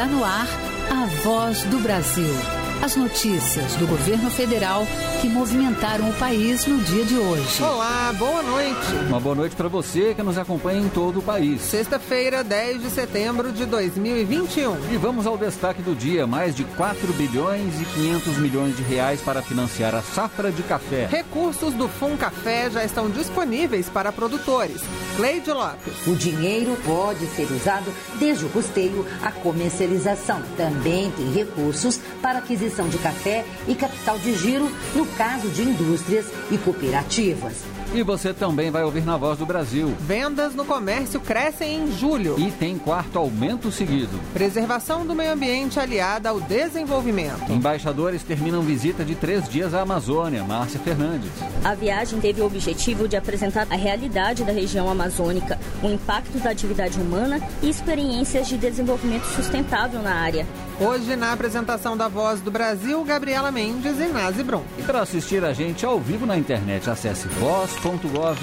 Está no ar a Voz do Brasil. As notícias do governo federal que movimentaram o país no dia de hoje. Olá, boa noite. Uma boa noite para você que nos acompanha em todo o país. Sexta-feira, 10 de setembro de 2021. E vamos ao destaque do dia. Mais de 4 bilhões e 500 milhões de reais para financiar a safra de café. Recursos do FUNCAFÉ já estão disponíveis para produtores. Cleide Lopes. O dinheiro pode ser usado desde o custeio à comercialização. Também tem recursos para aquisição de café e capital de giro no caso de indústrias e cooperativas. E você também vai ouvir na Voz do Brasil. Vendas no comércio crescem em julho. E tem quarto aumento seguido. Preservação do meio ambiente aliada ao desenvolvimento. Embaixadores terminam visita de 3 dias à Amazônia. Márcia Fernandes. A viagem teve o objetivo de apresentar a realidade da região amazônica, o impacto da atividade humana e experiências de desenvolvimento sustentável na área. Hoje, na apresentação da Voz do Brasil, Gabriela Mendes e Nazi Brum. E para assistir a gente ao vivo na internet, acesse voz.gov.br.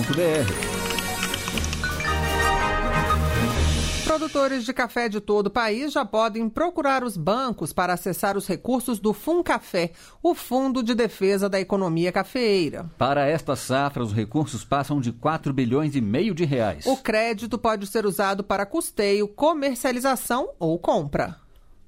Produtores de café de todo o país já podem procurar os bancos para acessar os recursos do FUNCAFÉ, o Fundo de Defesa da Economia Cafeeira. Para esta safra, os recursos passam de 4 bilhões e meio de reais. O crédito pode ser usado para custeio, comercialização ou compra.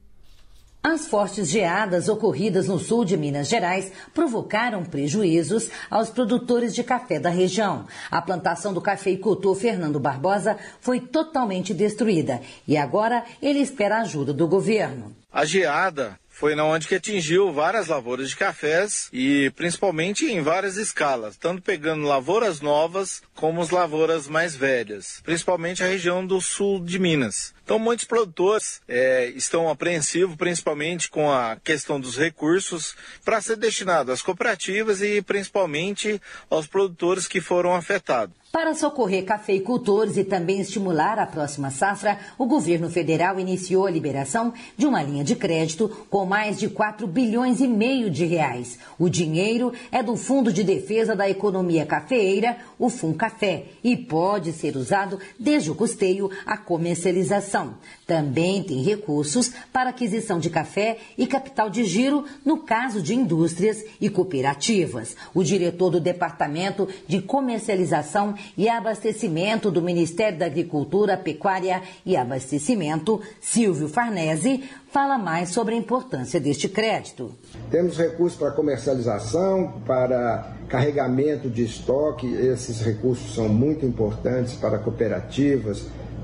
As fortes geadas ocorridas no sul de Minas Gerais provocaram prejuízos aos produtores de café da região. A plantação do cafeicultor Fernando Barbosa foi totalmente destruída e agora ele espera a ajuda do governo. A geada foi na onde que atingiu várias lavouras de cafés e principalmente em várias escalas, tanto pegando lavouras novas como as lavouras mais velhas, principalmente a região do sul de Minas. Então muitos produtores estão apreensivos, principalmente com a questão dos recursos, para ser destinado às cooperativas e principalmente aos produtores que foram afetados. Para socorrer cafeicultores e também estimular a próxima safra, o governo federal iniciou a liberação de uma linha de crédito com mais de 4 bilhões e meio de reais. O dinheiro é do Fundo de Defesa da Economia Cafeeira, o FUNCAFÉ, e pode ser usado desde o custeio à comercialização. Também tem recursos para aquisição de café e capital de giro no caso de indústrias e cooperativas. O diretor do Departamento de Comercialização e Abastecimento do Ministério da Agricultura, Pecuária e Abastecimento, Silvio Farnese, fala mais sobre a importância deste crédito. Temos recursos para comercialização, para carregamento de estoque. Esses recursos são muito importantes para cooperativas,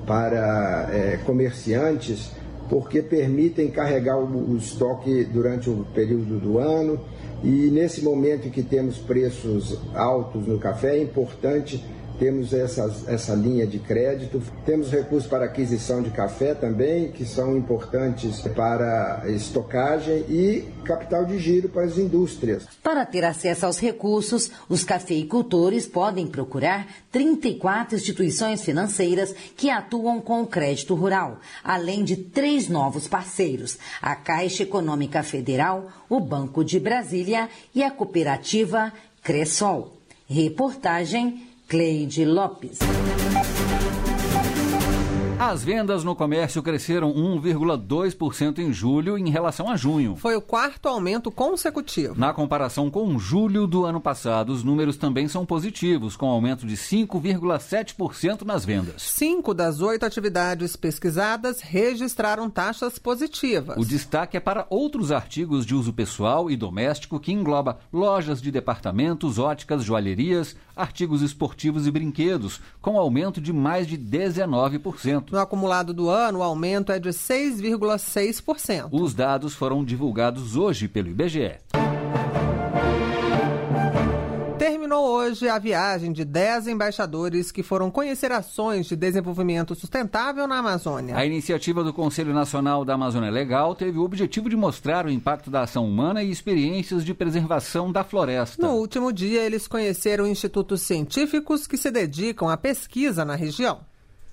para comerciantes, porque permitem carregar o estoque durante o período do ano. E nesse momento em que temos preços altos no café, é importante termos essa linha de crédito. Temos recursos para aquisição de café também, que são importantes para estocagem, e capital de giro para as indústrias. Para ter acesso aos recursos, os cafeicultores podem procurar 34 instituições financeiras que atuam com o crédito rural, além de 3 novos parceiros: a Caixa Econômica Federal, o Banco de Brasília e a cooperativa Cressol. Reportagem Cleide Lopes. As vendas no comércio cresceram 1,2% em julho em relação a junho. Foi o 4º aumento consecutivo. Na comparação com julho do ano passado, os números também são positivos, com aumento de 5,7% nas vendas. 5 das 8 atividades pesquisadas registraram taxas positivas. O destaque é para outros artigos de uso pessoal e doméstico, que engloba lojas de departamentos, óticas, joalherias, artigos esportivos e brinquedos, com aumento de mais de 19%. No acumulado do ano, o aumento é de 6,6%. Os dados foram divulgados hoje pelo IBGE. Terminou hoje a viagem de 10 embaixadores que foram conhecer ações de desenvolvimento sustentável na Amazônia. A iniciativa do Conselho Nacional da Amazônia Legal teve o objetivo de mostrar o impacto da ação humana e experiências de preservação da floresta. No último dia, eles conheceram institutos científicos que se dedicam à pesquisa na região.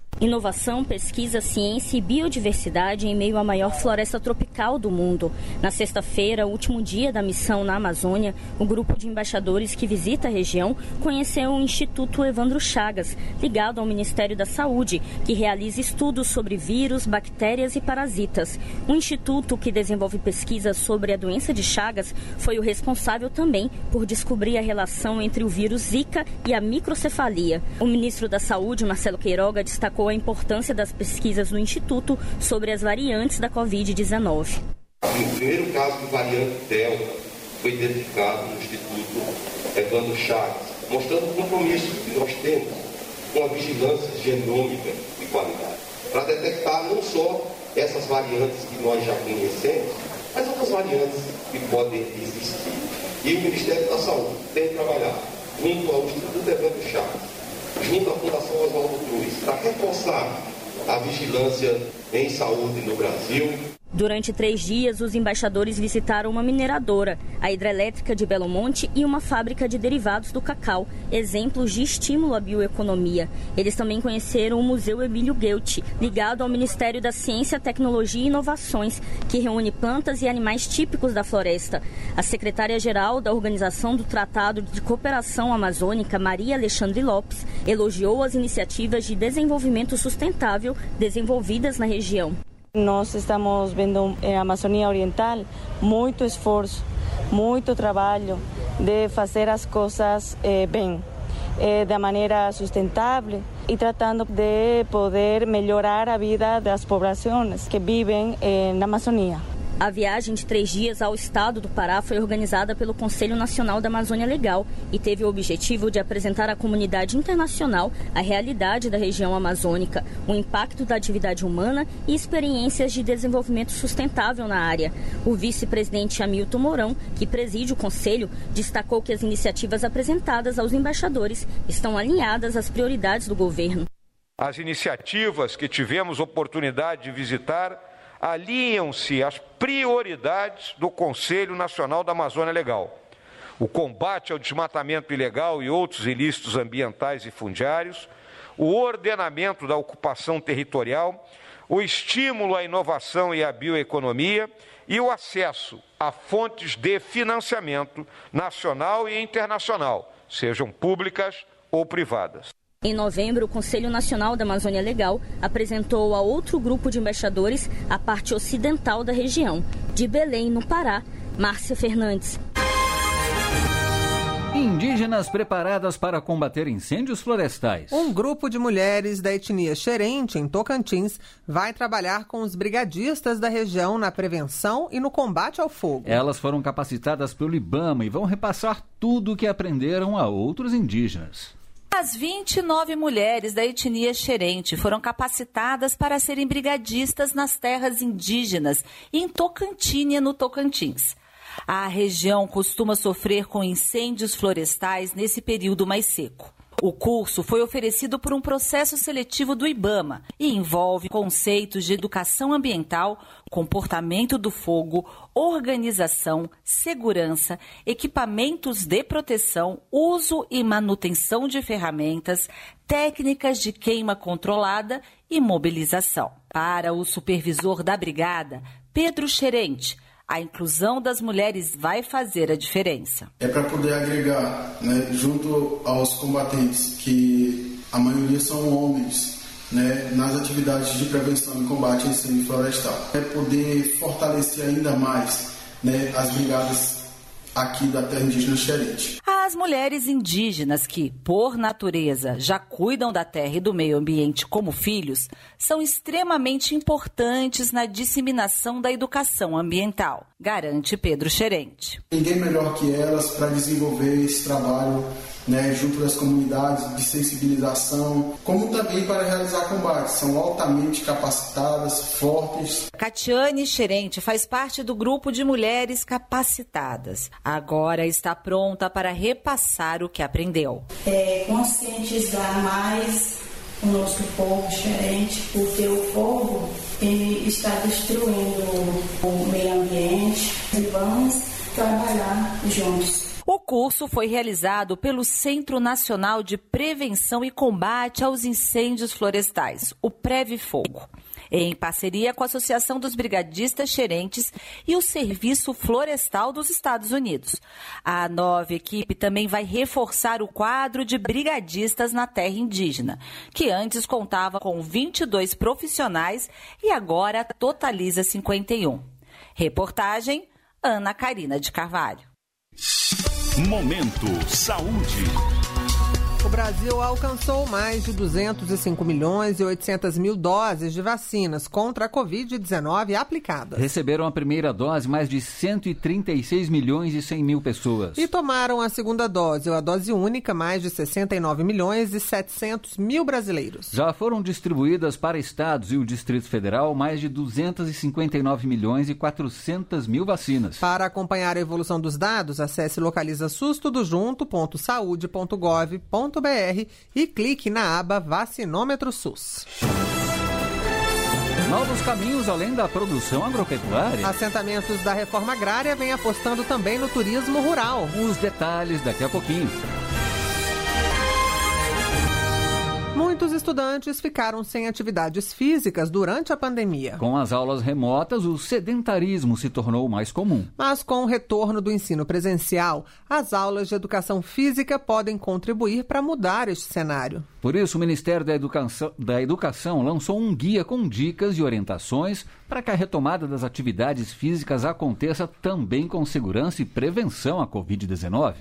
Inovação, pesquisa, ciência e biodiversidade em meio à maior floresta tropical do mundo. Na sexta-feira, último dia da missão na Amazônia, o grupo de embaixadores que visita a região conheceu o Instituto Evandro Chagas, ligado ao Ministério da Saúde, que realiza estudos sobre vírus, bactérias e parasitas. O instituto, que desenvolve pesquisas sobre a doença de Chagas, foi o responsável também por descobrir a relação entre o vírus Zika e a microcefalia. O ministro da Saúde, Marcelo Queiroga, destacou a importância das pesquisas no Instituto sobre as variantes da Covid-19. O primeiro caso de variante Delta foi identificado no Instituto Evandro Chagas, mostrando o compromisso que nós temos com a vigilância genômica de qualidade, para detectar não só essas variantes que nós já conhecemos, mas outras variantes que podem existir. E o Ministério da Saúde tem trabalhado junto ao Instituto Evandro Chagas, junto à Fundação Oswaldo Cruz, para reforçar a vigilância em saúde no Brasil. Durante 3 dias, os embaixadores visitaram uma mineradora, a hidrelétrica de Belo Monte e uma fábrica de derivados do cacau, exemplos de estímulo à bioeconomia. Eles também conheceram o Museu Emílio Guelt, ligado ao Ministério da Ciência, Tecnologia e Inovações, que reúne plantas e animais típicos da floresta. A secretária-geral da Organização do Tratado de Cooperação Amazônica, Maria Alexandre Lopes, elogiou as iniciativas de desenvolvimento sustentável desenvolvidas na região. Nós estamos vendo na Amazônia Oriental muito esforço, muito trabalho de fazer as coisas bem, da maneira sustentável e tratando de poder melhorar a vida das populações que vivem na Amazônia. A viagem de 3 dias ao estado do Pará foi organizada pelo Conselho Nacional da Amazônia Legal e teve o objetivo de apresentar à comunidade internacional a realidade da região amazônica, o impacto da atividade humana e experiências de desenvolvimento sustentável na área. O vice-presidente Hamilton Mourão, que preside o Conselho, destacou que as iniciativas apresentadas aos embaixadores estão alinhadas às prioridades do governo. As iniciativas que tivemos oportunidade de visitar alinham-se às prioridades do Conselho Nacional da Amazônia Legal. O combate ao desmatamento ilegal e outros ilícitos ambientais e fundiários, o ordenamento da ocupação territorial, o estímulo à inovação e à bioeconomia e o acesso a fontes de financiamento nacional e internacional, sejam públicas ou privadas. Em novembro, o Conselho Nacional da Amazônia Legal apresentou a outro grupo de embaixadores a parte ocidental da região. De Belém, no Pará, Márcia Fernandes. Indígenas preparadas para combater incêndios florestais. Um grupo de mulheres da etnia Xerente, em Tocantins, vai trabalhar com os brigadistas da região na prevenção e no combate ao fogo. Elas foram capacitadas pelo IBAMA e vão repassar tudo o que aprenderam a outros indígenas. As 29 mulheres da etnia Xerente foram capacitadas para serem brigadistas nas terras indígenas em Tocantins, no Tocantins. A região costuma sofrer com incêndios florestais nesse período mais seco. O curso foi oferecido por um processo seletivo do IBAMA e envolve conceitos de educação ambiental, comportamento do fogo, organização, segurança, equipamentos de proteção, uso e manutenção de ferramentas, técnicas de queima controlada e mobilização. Para o supervisor da brigada, Pedro Xerente, a inclusão das mulheres vai fazer a diferença. É para poder agregar, junto aos combatentes, que a maioria são homens, nas atividades de prevenção e combate a incêndio florestal. É poder fortalecer ainda mais as brigadas aqui da terra indígena Xerente. As mulheres indígenas que, por natureza, já cuidam da terra e do meio ambiente como filhos, são extremamente importantes na disseminação da educação ambiental, garante Pedro Xerente. Ninguém melhor que elas para desenvolver esse trabalho junto das comunidades de sensibilização, como também para realizar combates. São altamente capacitadas, fortes. Catiane Xerente faz parte do grupo de mulheres capacitadas. Agora está pronta para repassar o que aprendeu. Conscientizar mais o nosso povo Xerente, porque o fogo está destruindo o meio ambiente e vamos trabalhar juntos. O curso foi realizado pelo Centro Nacional de Prevenção e Combate aos Incêndios Florestais, o Previfogo, em parceria com a Associação dos Brigadistas Xerentes e o Serviço Florestal dos Estados Unidos. A nova equipe também vai reforçar o quadro de brigadistas na terra indígena, que antes contava com 22 profissionais e agora totaliza 51. Reportagem, Ana Carina de Carvalho. Momento Saúde. O Brasil alcançou mais de 205 milhões e 800 mil doses de vacinas contra a Covid-19 aplicadas. Receberam a primeira dose mais de 136 milhões e 100 mil pessoas. E tomaram a segunda dose, ou a dose única, mais de 69 milhões e 700 mil brasileiros. Já foram distribuídas para estados e o Distrito Federal mais de 259 milhões e 400 mil vacinas. Para acompanhar a evolução dos dados, acesse localizasustudojunto.saude.gov.br e clique na aba Vacinômetro SUS. Novos caminhos além da produção agropecuária. Assentamentos da reforma agrária vêm apostando também no turismo rural. Os detalhes daqui a pouquinho. Muitos estudantes ficaram sem atividades físicas durante a pandemia. Com as aulas remotas, o sedentarismo se tornou mais comum. Mas com o retorno do ensino presencial, as aulas de educação física podem contribuir para mudar este cenário. Por isso, o Ministério da Educação lançou um guia com dicas e orientações para que a retomada das atividades físicas aconteça também com segurança e prevenção à Covid-19.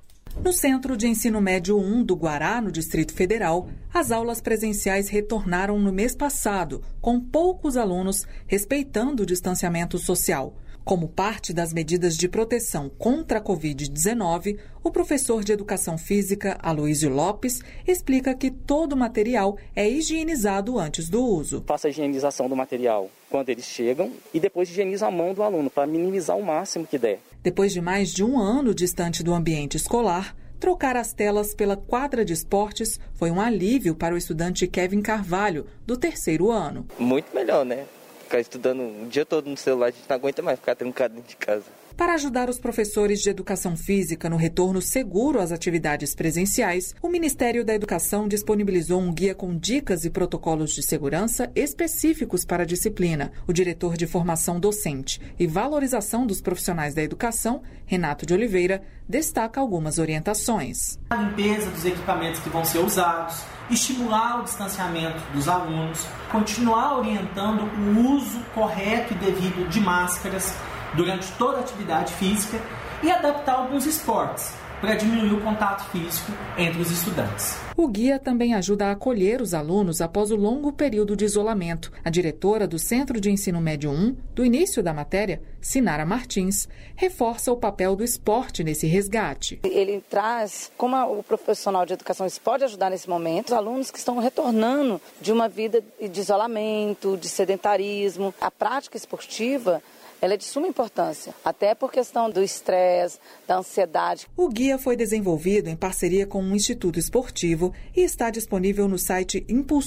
No Centro de Ensino Médio 1 do Guará, no Distrito Federal, as aulas presenciais retornaram no mês passado, com poucos alunos, respeitando o distanciamento social. Como parte das medidas de proteção contra a Covid-19, o professor de Educação Física, Aloísio Lopes, explica que todo o material é higienizado antes do uso. Faça a higienização do material quando eles chegam e depois higieniza a mão do aluno para minimizar o máximo que der. Depois de mais de um ano distante do ambiente escolar, trocar as telas pela quadra de esportes foi um alívio para o estudante Kevin Carvalho, do 3º ano. Muito melhor, né? Ficar estudando o dia todo no celular, a gente não aguenta mais ficar trancado dentro de casa. Para ajudar os professores de Educação Física no retorno seguro às atividades presenciais, o Ministério da Educação disponibilizou um guia com dicas e protocolos de segurança específicos para a disciplina. O diretor de Formação Docente e Valorização dos Profissionais da Educação, Renato de Oliveira, destaca algumas orientações. A limpeza dos equipamentos que vão ser usados, estimular o distanciamento dos alunos, continuar orientando o uso correto e devido de máscaras durante toda a atividade física e adaptar alguns esportes para diminuir o contato físico entre os estudantes. O guia também ajuda a acolher os alunos após o longo período de isolamento. A diretora do Centro de Ensino Médio 1, do início da matéria, Sinara Martins, reforça o papel do esporte nesse resgate. Ele traz, como o profissional de educação pode ajudar nesse momento, os alunos que estão retornando de uma vida de isolamento, de sedentarismo. A prática esportiva, ela é de suma importância, até por questão do estresse, da ansiedade. O guia foi desenvolvido em parceria com um instituto esportivo e está disponível no site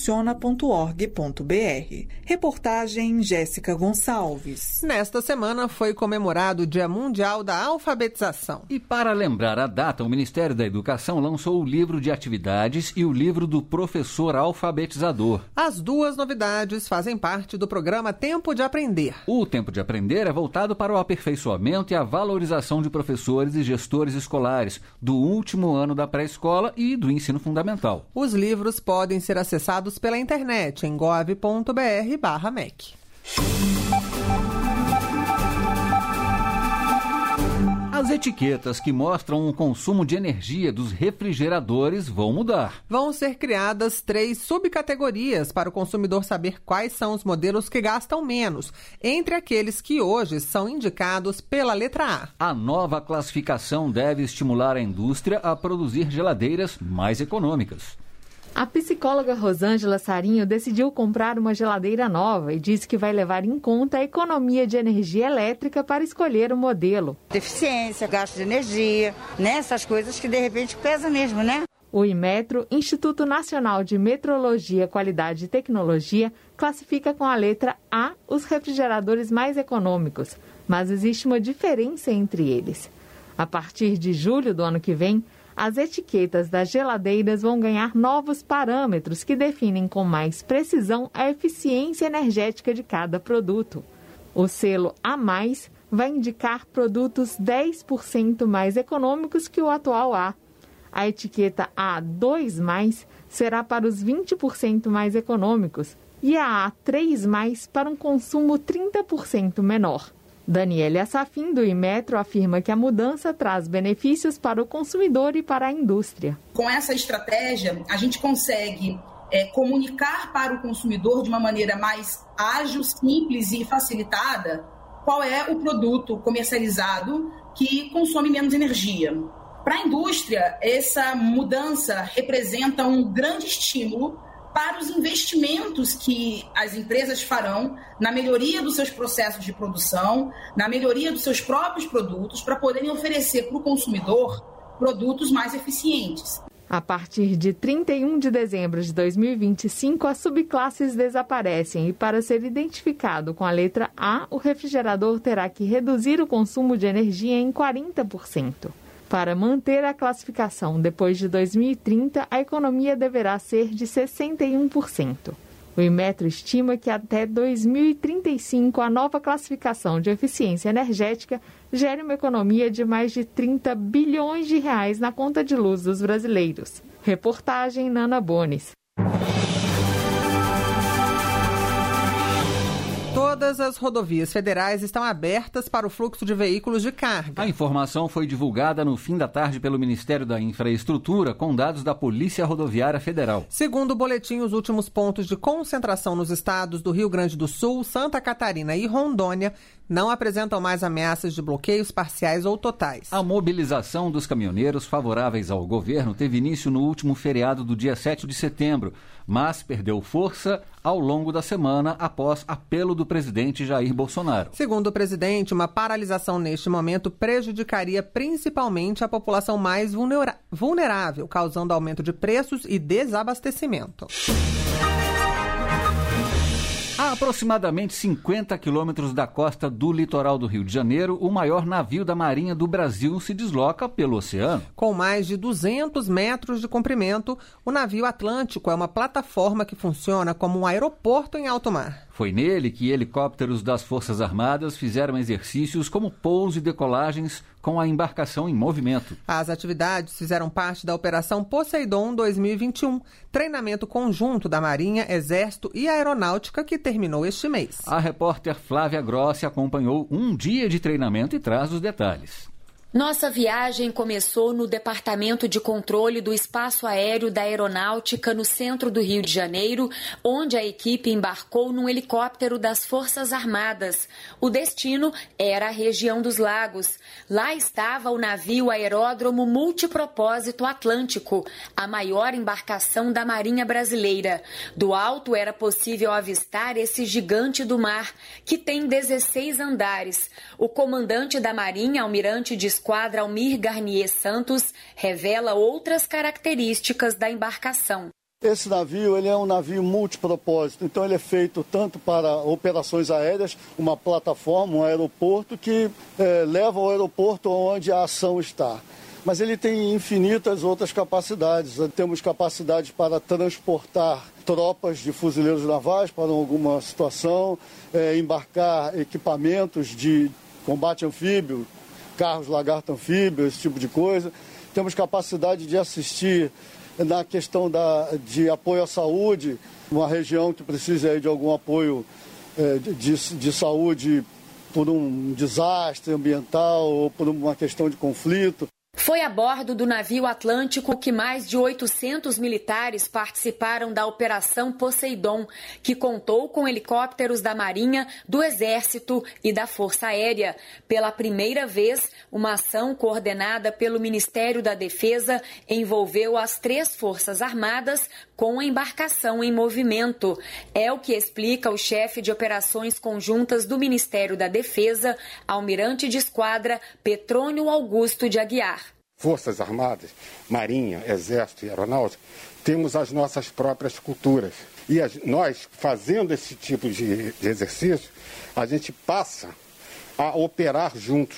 impulsiona.org.br. Reportagem Jéssica Gonçalves. Nesta semana foi comemorado o Dia Mundial da Alfabetização. E para lembrar a data, o Ministério da Educação lançou o livro de atividades e o livro do professor alfabetizador. As duas novidades fazem parte do programa Tempo de Aprender. O Tempo de Aprender é voltado para o aperfeiçoamento e a valorização de professores e gestores escolares do último ano da pré-escola e do ensino fundamental. Os livros podem ser acessados pela internet em gov.br/MEC. As etiquetas que mostram o consumo de energia dos refrigeradores vão mudar. Vão ser criadas 3 subcategorias para o consumidor saber quais são os modelos que gastam menos, entre aqueles que hoje são indicados pela letra A. A nova classificação deve estimular a indústria a produzir geladeiras mais econômicas. A psicóloga Rosângela Sarinho decidiu comprar uma geladeira nova e disse que vai levar em conta a economia de energia elétrica para escolher o modelo. Deficiência, gasto de energia, né? Essas coisas que de repente pesam mesmo, né? O Inmetro, Instituto Nacional de Metrologia, Qualidade e Tecnologia, classifica com a letra A os refrigeradores mais econômicos, mas existe uma diferença entre eles. A partir de julho do ano que vem, as etiquetas das geladeiras vão ganhar novos parâmetros que definem com mais precisão a eficiência energética de cada produto. O selo A+, vai indicar produtos 10% mais econômicos que o atual A. A etiqueta A2+, será para os 20% mais econômicos e a A3+, para um consumo 30% menor. Daniele Assafin, do Inmetro, afirma que a mudança traz benefícios para o consumidor e para a indústria. Com essa estratégia, a gente consegue comunicar para o consumidor de uma maneira mais ágil, simples e facilitada qual é o produto comercializado que consome menos energia. Para a indústria, essa mudança representa um grande estímulo para os investimentos que as empresas farão na melhoria dos seus processos de produção, na melhoria dos seus próprios produtos, para poderem oferecer para o consumidor produtos mais eficientes. A partir de 31 de dezembro de 2025, as subclasses desaparecem e, para ser identificado com a letra A, o refrigerador terá que reduzir o consumo de energia em 40%. Para manter a classificação depois de 2030, a economia deverá ser de 61%. O Inmetro estima que até 2035 a nova classificação de eficiência energética gere uma economia de mais de 30 bilhões de reais na conta de luz dos brasileiros. Reportagem Nana Bones. Todas as rodovias federais estão abertas para o fluxo de veículos de carga. A informação foi divulgada no fim da tarde pelo Ministério da Infraestrutura com dados da Polícia Rodoviária Federal. Segundo o boletim, os últimos pontos de concentração nos estados do Rio Grande do Sul, Santa Catarina e Rondônia não apresentam mais ameaças de bloqueios parciais ou totais. A mobilização dos caminhoneiros favoráveis ao governo teve início no último feriado do dia 7 de setembro, mas perdeu força ao longo da semana após apelo do presidente Jair Bolsonaro. Segundo o presidente, uma paralisação neste momento prejudicaria principalmente a população mais vulnerável, causando aumento de preços e desabastecimento. A aproximadamente 50 quilômetros da costa do litoral do Rio de Janeiro, o maior navio da Marinha do Brasil se desloca pelo oceano. Com mais de 200 metros de comprimento, o navio Atlântico é uma plataforma que funciona como um aeroporto em alto mar. Foi nele que helicópteros das Forças Armadas fizeram exercícios como pouso e decolagens com a embarcação em movimento. As atividades fizeram parte da Operação Poseidon 2021, treinamento conjunto da Marinha, Exército e Aeronáutica que terminou este mês. A repórter Flávia Grossi acompanhou um dia de treinamento e traz os detalhes. Nossa viagem começou no Departamento de Controle do Espaço Aéreo da Aeronáutica, no centro do Rio de Janeiro, onde a equipe embarcou num helicóptero das Forças Armadas. O destino era a região dos Lagos. Lá estava o navio Aeródromo Multipropósito Atlântico, a maior embarcação da Marinha Brasileira. Do alto era possível avistar esse gigante do mar, que tem 16 andares. O comandante da Marinha, almirante de esquadra Almir Garnier Santos, revela outras características da embarcação. Esse navio ele é um navio multipropósito, então ele é feito tanto para operações aéreas, uma plataforma, um aeroporto que leva ao aeroporto onde a ação está. Mas ele tem infinitas outras capacidades. Temos capacidade para transportar tropas de fuzileiros navais para alguma situação, embarcar equipamentos de combate anfíbio, carros lagarto anfíbio, esse tipo de coisa. Temos capacidade de assistir na questão de apoio à saúde, uma região que precisa de algum apoio de saúde por um desastre ambiental ou por uma questão de conflito. Foi a bordo do navio Atlântico que mais de 800 militares participaram da Operação Poseidon, que contou com helicópteros da Marinha, do Exército e da Força Aérea. Pela primeira vez, uma ação coordenada pelo Ministério da Defesa envolveu as 3 Forças Armadas com a embarcação em movimento. É o que explica o chefe de operações conjuntas do Ministério da Defesa, almirante de esquadra Petrônio Augusto de Aguiar. Forças Armadas, Marinha, Exército e Aeronáutica, temos as nossas próprias culturas. E nós, fazendo esse tipo de exercício, a gente passa a operar juntos.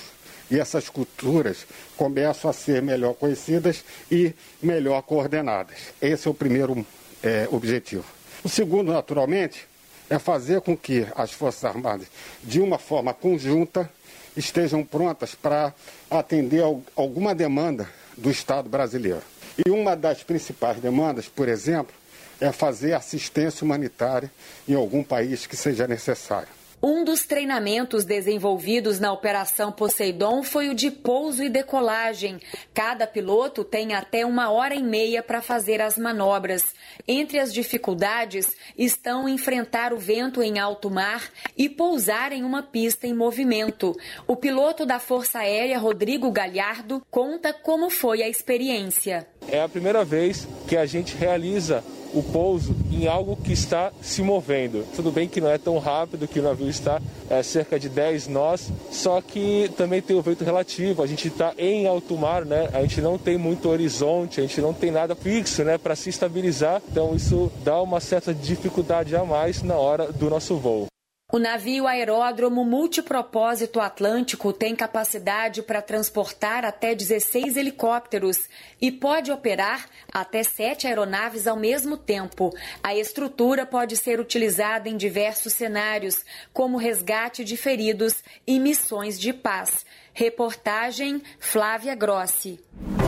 e essas culturas começam a ser melhor conhecidas e melhor coordenadas. Esse é o primeiro objetivo. O segundo, naturalmente, é fazer com que as Forças Armadas, de uma forma conjunta, estejam prontas para atender alguma demanda do Estado brasileiro. E uma das principais demandas, por exemplo, é fazer assistência humanitária em algum país que seja necessário. Um dos treinamentos desenvolvidos na Operação Poseidon foi o de pouso e decolagem. Cada piloto tem até 1h30 para fazer as manobras. Entre as dificuldades estão enfrentar o vento em alto mar e pousar em uma pista em movimento. O piloto da Força Aérea, Rodrigo Galhardo, conta como foi a experiência. É a primeira vez que a gente realiza o pouso em algo que está se movendo. Tudo bem que não é tão rápido, que o navio está cerca de 10 nós, só que também tem o vento relativo. A gente está em alto mar, né? A gente não tem muito horizonte, a gente não tem nada fixo, né, para se estabilizar. Então isso dá uma certa dificuldade a mais na hora do nosso voo. O navio aeródromo multipropósito Atlântico tem capacidade para transportar até 16 helicópteros e pode operar até 7 aeronaves ao mesmo tempo. A estrutura pode ser utilizada em diversos cenários, como resgate de feridos e missões de paz. Reportagem Flávia Grossi.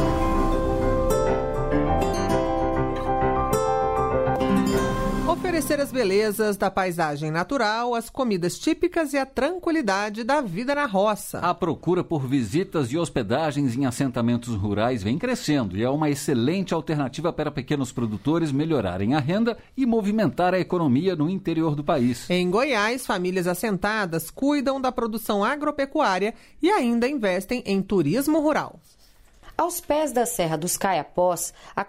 Oferecer as belezas da paisagem natural, as comidas típicas e a tranquilidade da vida na roça. A procura por visitas e hospedagens em assentamentos rurais vem crescendo e é uma excelente alternativa para pequenos produtores melhorarem a renda e movimentar a economia no interior do país. Em Goiás, famílias assentadas cuidam da produção agropecuária e ainda investem em turismo rural. Aos pés da Serra dos Caiapós, a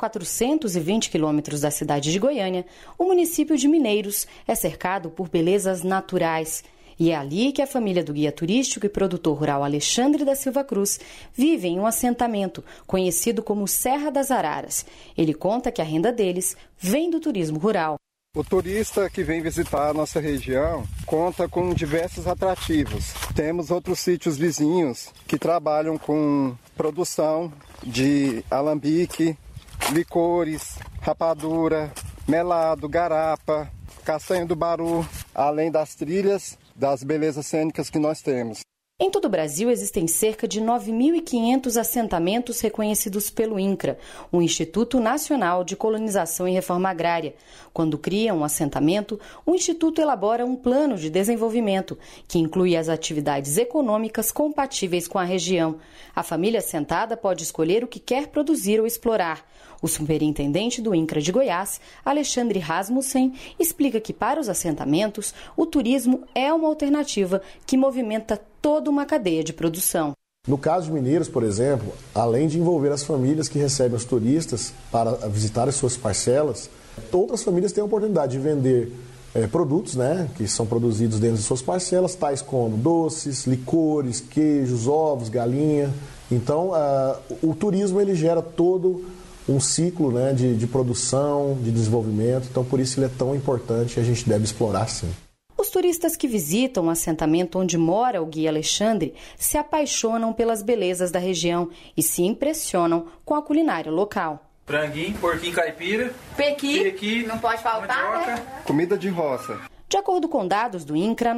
420 quilômetros da cidade de Goiânia, o município de Mineiros é cercado por belezas naturais. E é ali que a família do guia turístico e produtor rural Alexandre da Silva Cruz vive em um assentamento conhecido como Serra das Araras. Ele conta que a renda deles vem do turismo rural. O turista que vem visitar a nossa região conta com diversos atrativos. Temos outros sítios vizinhos que trabalham com produção de alambique, licores, rapadura, melado, garapa, castanha do baru, além das trilhas, das belezas cênicas que nós temos. Em todo o Brasil, existem cerca de 9.500 assentamentos reconhecidos pelo INCRA, o Instituto Nacional de Colonização e Reforma Agrária. Quando cria um assentamento, o Instituto elabora um plano de desenvolvimento, que inclui as atividades econômicas compatíveis com a região. A família assentada pode escolher o que quer produzir ou explorar. O superintendente do INCRA de Goiás, Alexandre Rasmussen, explica que para os assentamentos, o turismo é uma alternativa que movimenta toda uma cadeia de produção. No caso de Mineiros, por exemplo, além de envolver as famílias que recebem os turistas para visitar as suas parcelas, outras famílias têm a oportunidade de vender produtos, que são produzidos dentro de suas parcelas, tais como doces, licores, queijos, ovos, galinha. Então, o turismo ele gera todo um ciclo de produção, de desenvolvimento. Então, por isso ele é tão importante e a gente deve explorar, sim. Os turistas que visitam o assentamento onde mora o guia Alexandre se apaixonam pelas belezas da região e se impressionam com a culinária local. Franguinho, porquinho caipira, pequi, não pode faltar, né? Comida de roça. De acordo com dados do INCRA,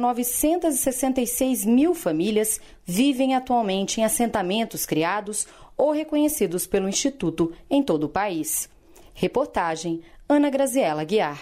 966 mil famílias vivem atualmente em assentamentos criados ou reconhecidos pelo Instituto em todo o país. Reportagem Ana Graziela Guiar.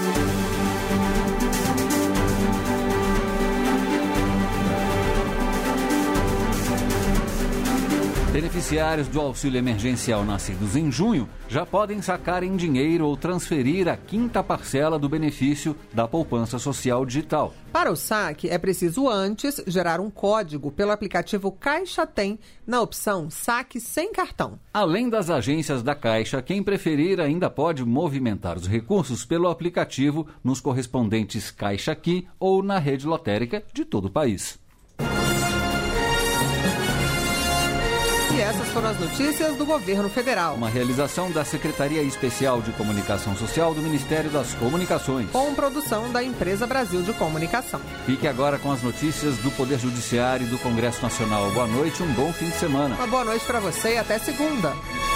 Beneficiários do auxílio emergencial nascidos em junho já podem sacar em dinheiro ou transferir a 5ª parcela do benefício da poupança social digital. Para o saque, é preciso antes gerar um código pelo aplicativo Caixa Tem na opção Saque Sem Cartão. Além das agências da Caixa, quem preferir ainda pode movimentar os recursos pelo aplicativo nos correspondentes Caixa Aqui ou na rede lotérica de todo o país. E essas foram as notícias do Governo Federal. Uma realização da Secretaria Especial de Comunicação Social do Ministério das Comunicações. Com produção da Empresa Brasil de Comunicação. Fique agora com as notícias do Poder Judiciário e do Congresso Nacional. Boa noite, um bom fim de semana. Uma boa noite para você e até segunda.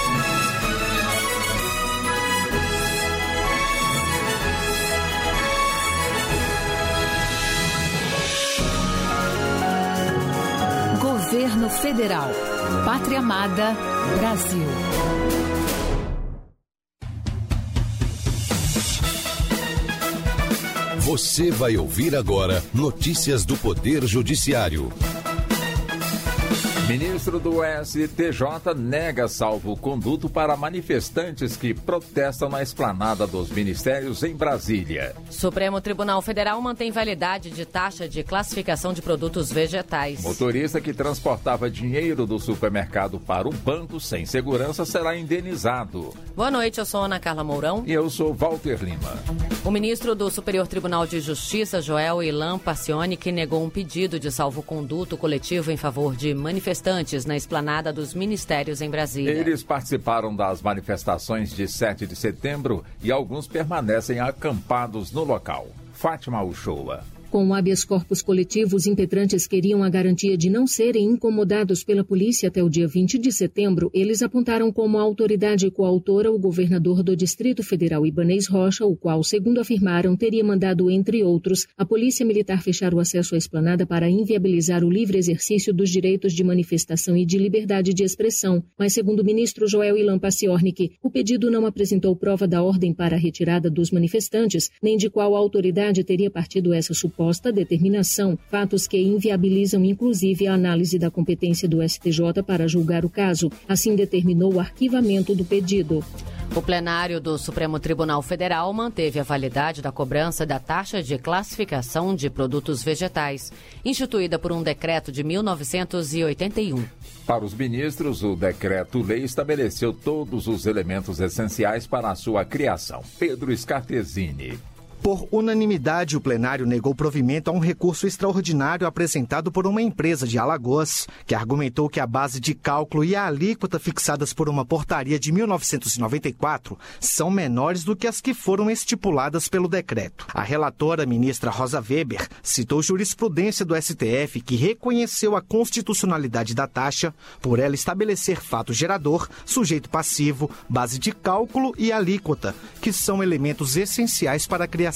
Governo Federal. Pátria Amada, Brasil. Você vai ouvir agora notícias do Poder Judiciário. Ministro do STJ nega salvo-conduto para manifestantes que protestam na esplanada dos ministérios em Brasília. Supremo Tribunal Federal mantém validade de taxa de classificação de produtos vegetais. Motorista que transportava dinheiro do supermercado para um banco sem segurança será indenizado. Boa noite, eu sou Ana Carla Mourão. E eu sou Walter Lima. O ministro do Superior Tribunal de Justiça, Joel Ilan Pacioni, que negou um pedido de salvo-conduto coletivo em favor de manifestantes na esplanada dos ministérios em Brasília. Eles participaram das manifestações de 7 de setembro e alguns permanecem acampados no local. Fátima Uchoa. Com o habeas corpus coletivo, os impetrantes queriam a garantia de não serem incomodados pela polícia até o dia 20 de setembro. Eles apontaram como autoridade coautora o governador do Distrito Federal, Ibanez Rocha, o qual, segundo afirmaram, teria mandado, entre outros, a Polícia Militar fechar o acesso à esplanada para inviabilizar o livre exercício dos direitos de manifestação e de liberdade de expressão. Mas, segundo o ministro Joel Ilan Paciornik, o pedido não apresentou prova da ordem para a retirada dos manifestantes, nem de qual autoridade teria partido essa suposta determinação, fatos que inviabilizam inclusive a análise da competência do STJ para julgar o caso. Assim determinou o arquivamento do pedido. O plenário do Supremo Tribunal Federal manteve a validade da cobrança da taxa de classificação de produtos vegetais, instituída por um decreto de 1981. Para os ministros, o decreto-lei estabeleceu todos os elementos essenciais para a sua criação. Pedro Scartesini. Por unanimidade, o plenário negou provimento a um recurso extraordinário apresentado por uma empresa de Alagoas, que argumentou que a base de cálculo e a alíquota fixadas por uma portaria de 1994 são menores do que as que foram estipuladas pelo decreto. A relatora, ministra Rosa Weber, citou jurisprudência do STF que reconheceu a constitucionalidade da taxa por ela estabelecer fato gerador, sujeito passivo, base de cálculo e alíquota, que são elementos essenciais para a criação.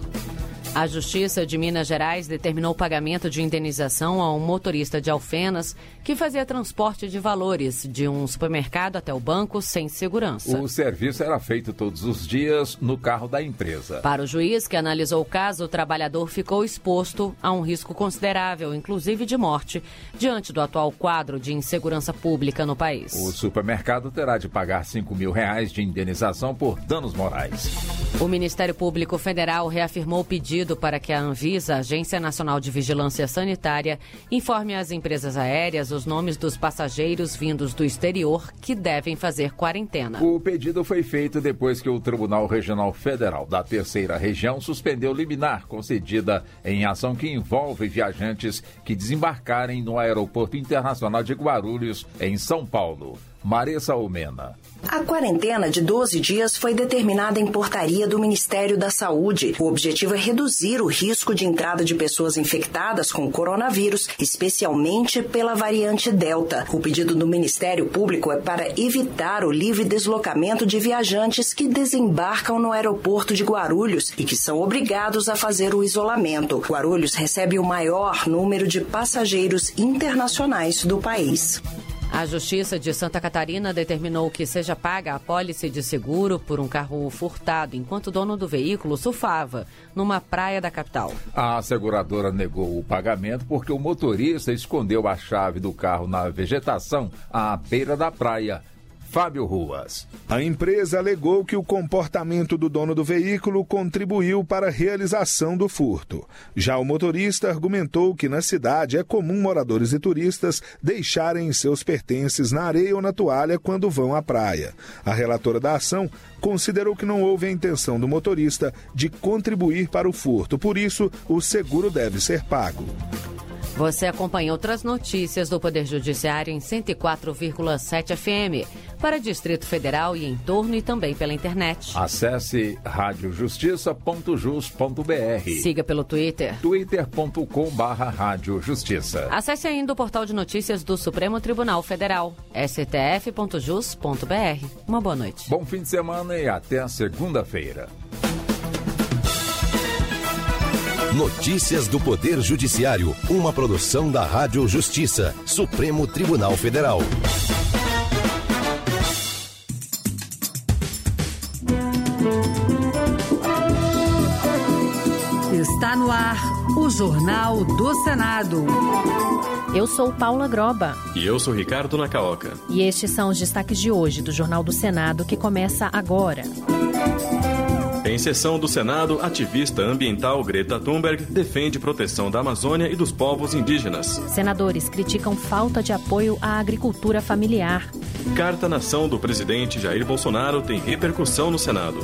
A Justiça de Minas Gerais determinou o pagamento de indenização a um motorista de Alfenas que fazia transporte de valores de um supermercado até o banco sem segurança. O serviço era feito todos os dias no carro da empresa. Para o juiz que analisou o caso, o trabalhador ficou exposto a um risco considerável, inclusive de morte, diante do atual quadro de insegurança pública no país. O supermercado terá de pagar R$5.000 de indenização por danos morais. O Ministério Público Federal reafirmou o pedido para que a Anvisa, Agência Nacional de Vigilância Sanitária, informe às empresas aéreas os nomes dos passageiros vindos do exterior que devem fazer quarentena. O pedido foi feito depois que o Tribunal Regional Federal da Terceira Região suspendeu liminar concedida em ação que envolve viajantes que desembarcarem no Aeroporto Internacional de Guarulhos, em São Paulo. Maressa Almena. A quarentena de 12 dias foi determinada em portaria do Ministério da Saúde. O objetivo é reduzir o risco de entrada de pessoas infectadas com o coronavírus, especialmente pela variante Delta. O pedido do Ministério Público é para evitar o livre deslocamento de viajantes que desembarcam no aeroporto de Guarulhos e que são obrigados a fazer o isolamento. Guarulhos recebe o maior número de passageiros internacionais do país. A Justiça de Santa Catarina determinou que seja paga a apólice de seguro por um carro furtado, enquanto o dono do veículo surfava numa praia da capital. A seguradora negou o pagamento porque o motorista escondeu a chave do carro na vegetação à beira da praia. Fábio Ruas. A empresa alegou que o comportamento do dono do veículo contribuiu para a realização do furto. Já o motorista argumentou que na cidade é comum moradores e turistas deixarem seus pertences na areia ou na toalha quando vão à praia. A relatora da ação considerou que não houve a intenção do motorista de contribuir para o furto, por isso o seguro deve ser pago. Você acompanha outras notícias do Poder Judiciário em 104,7 FM. Para Distrito Federal e em torno e também pela internet. Acesse radiojustiça.jus.br. Siga pelo Twitter. twitter.com/radiojustiça. Acesse ainda o portal de notícias do Supremo Tribunal Federal, stf.jus.br. Uma boa noite. Bom fim de semana e até segunda-feira. Notícias do Poder Judiciário, uma produção da Rádio Justiça, Supremo Tribunal Federal. Está no ar o Jornal do Senado. Eu sou Paula Groba. E eu sou Ricardo Nacaoca. E estes são os destaques de hoje do Jornal do Senado, que começa agora. Em sessão do Senado, ativista ambiental Greta Thunberg defende proteção da Amazônia e dos povos indígenas. Senadores criticam falta de apoio à agricultura familiar. Carta na ação do presidente Jair Bolsonaro tem repercussão no Senado.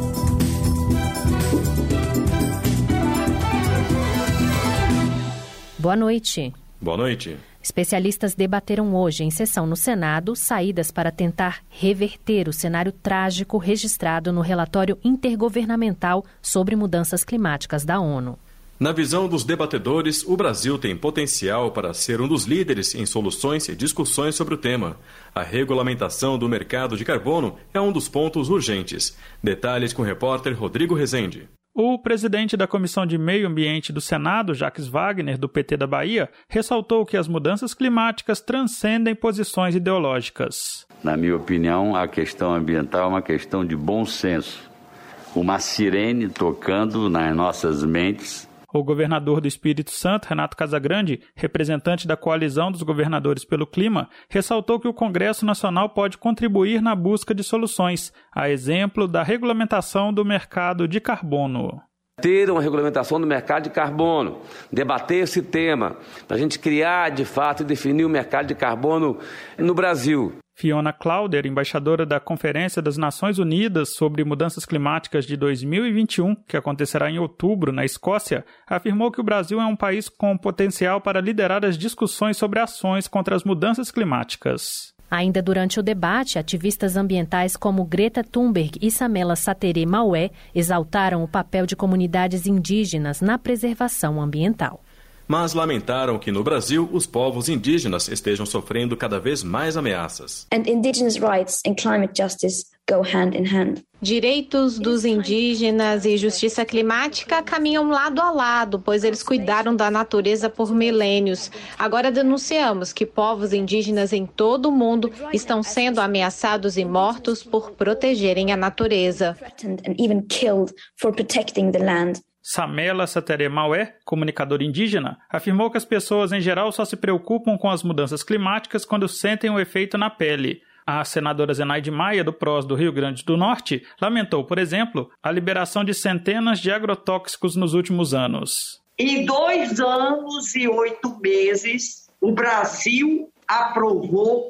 Boa noite. Boa noite. Especialistas debateram hoje em sessão no Senado saídas para tentar reverter o cenário trágico registrado no relatório intergovernamental sobre mudanças climáticas da ONU. Na visão dos debatedores, o Brasil tem potencial para ser um dos líderes em soluções e discussões sobre o tema. A regulamentação do mercado de carbono é um dos pontos urgentes. Detalhes com o repórter Rodrigo Rezende. O presidente da Comissão de Meio Ambiente do Senado, Jacques Wagner, do PT da Bahia, ressaltou que as mudanças climáticas transcendem posições ideológicas. Na minha opinião, a questão ambiental é uma questão de bom senso. Uma sirene tocando nas nossas mentes. O governador do Espírito Santo, Renato Casagrande, representante da coalizão dos governadores pelo clima, ressaltou que o Congresso Nacional pode contribuir na busca de soluções, a exemplo da regulamentação do mercado de carbono. Ter uma regulamentação do mercado de carbono, debater esse tema, para a gente criar, de fato, e definir o mercado de carbono no Brasil. Fiona Clauder, embaixadora da Conferência das Nações Unidas sobre Mudanças Climáticas de 2021, que acontecerá em outubro, na Escócia, afirmou que o Brasil é um país com potencial para liderar as discussões sobre ações contra as mudanças climáticas. Ainda durante o debate, ativistas ambientais como Greta Thunberg e Samela Sateré Maué exaltaram o papel de comunidades indígenas na preservação ambiental. Mas lamentaram que no Brasil os povos indígenas estejam sofrendo cada vez mais ameaças. And indigenous rights and climate justice go hand in hand. Direitos dos indígenas e justiça climática caminham lado a lado, pois eles cuidaram da natureza por milênios. Agora denunciamos que povos indígenas em todo o mundo estão sendo ameaçados e mortos por protegerem a natureza. And even killed for protecting the land. Samela Sateré Maué, comunicadora indígena, afirmou que as pessoas em geral só se preocupam com as mudanças climáticas quando sentem o efeito na pele. A senadora Zenaide Maia, do PROS do Rio Grande do Norte, lamentou, por exemplo, a liberação de centenas de agrotóxicos nos últimos anos. Em 2 anos e 8 meses, o Brasil aprovou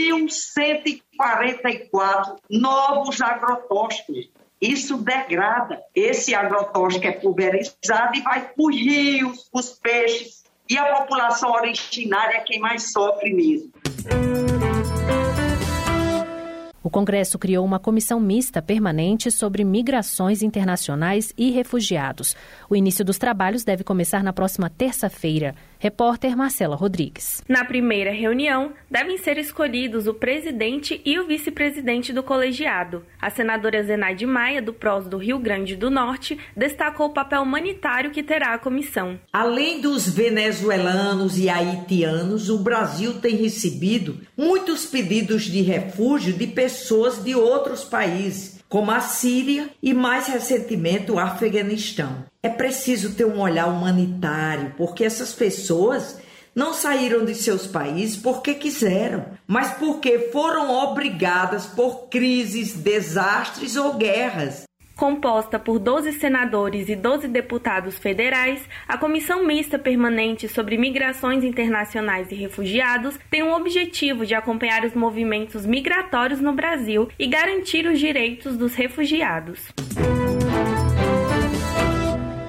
1.144 novos agrotóxicos. Isso degrada. Esse agrotóxico é pulverizado e vai para os rios, os peixes. E a população originária é quem mais sofre mesmo. O Congresso criou uma comissão mista permanente sobre migrações internacionais e refugiados. O início dos trabalhos deve começar na próxima terça-feira. Repórter Marcela Rodrigues. Na primeira reunião, devem ser escolhidos o presidente e o vice-presidente do colegiado. A senadora Zenaide Maia, do PROS do Rio Grande do Norte, destacou o papel humanitário que terá a comissão. Além dos venezuelanos e haitianos, o Brasil tem recebido muitos pedidos de refúgio de pessoas de outros países, como a Síria e, mais recentemente, o Afeganistão. É preciso ter um olhar humanitário, porque essas pessoas não saíram de seus países porque quiseram, mas porque foram obrigadas por crises, desastres ou guerras. Composta por 12 senadores e 12 deputados federais, a Comissão Mista Permanente sobre Migrações Internacionais e Refugiados tem o objetivo de acompanhar os movimentos migratórios no Brasil e garantir os direitos dos refugiados.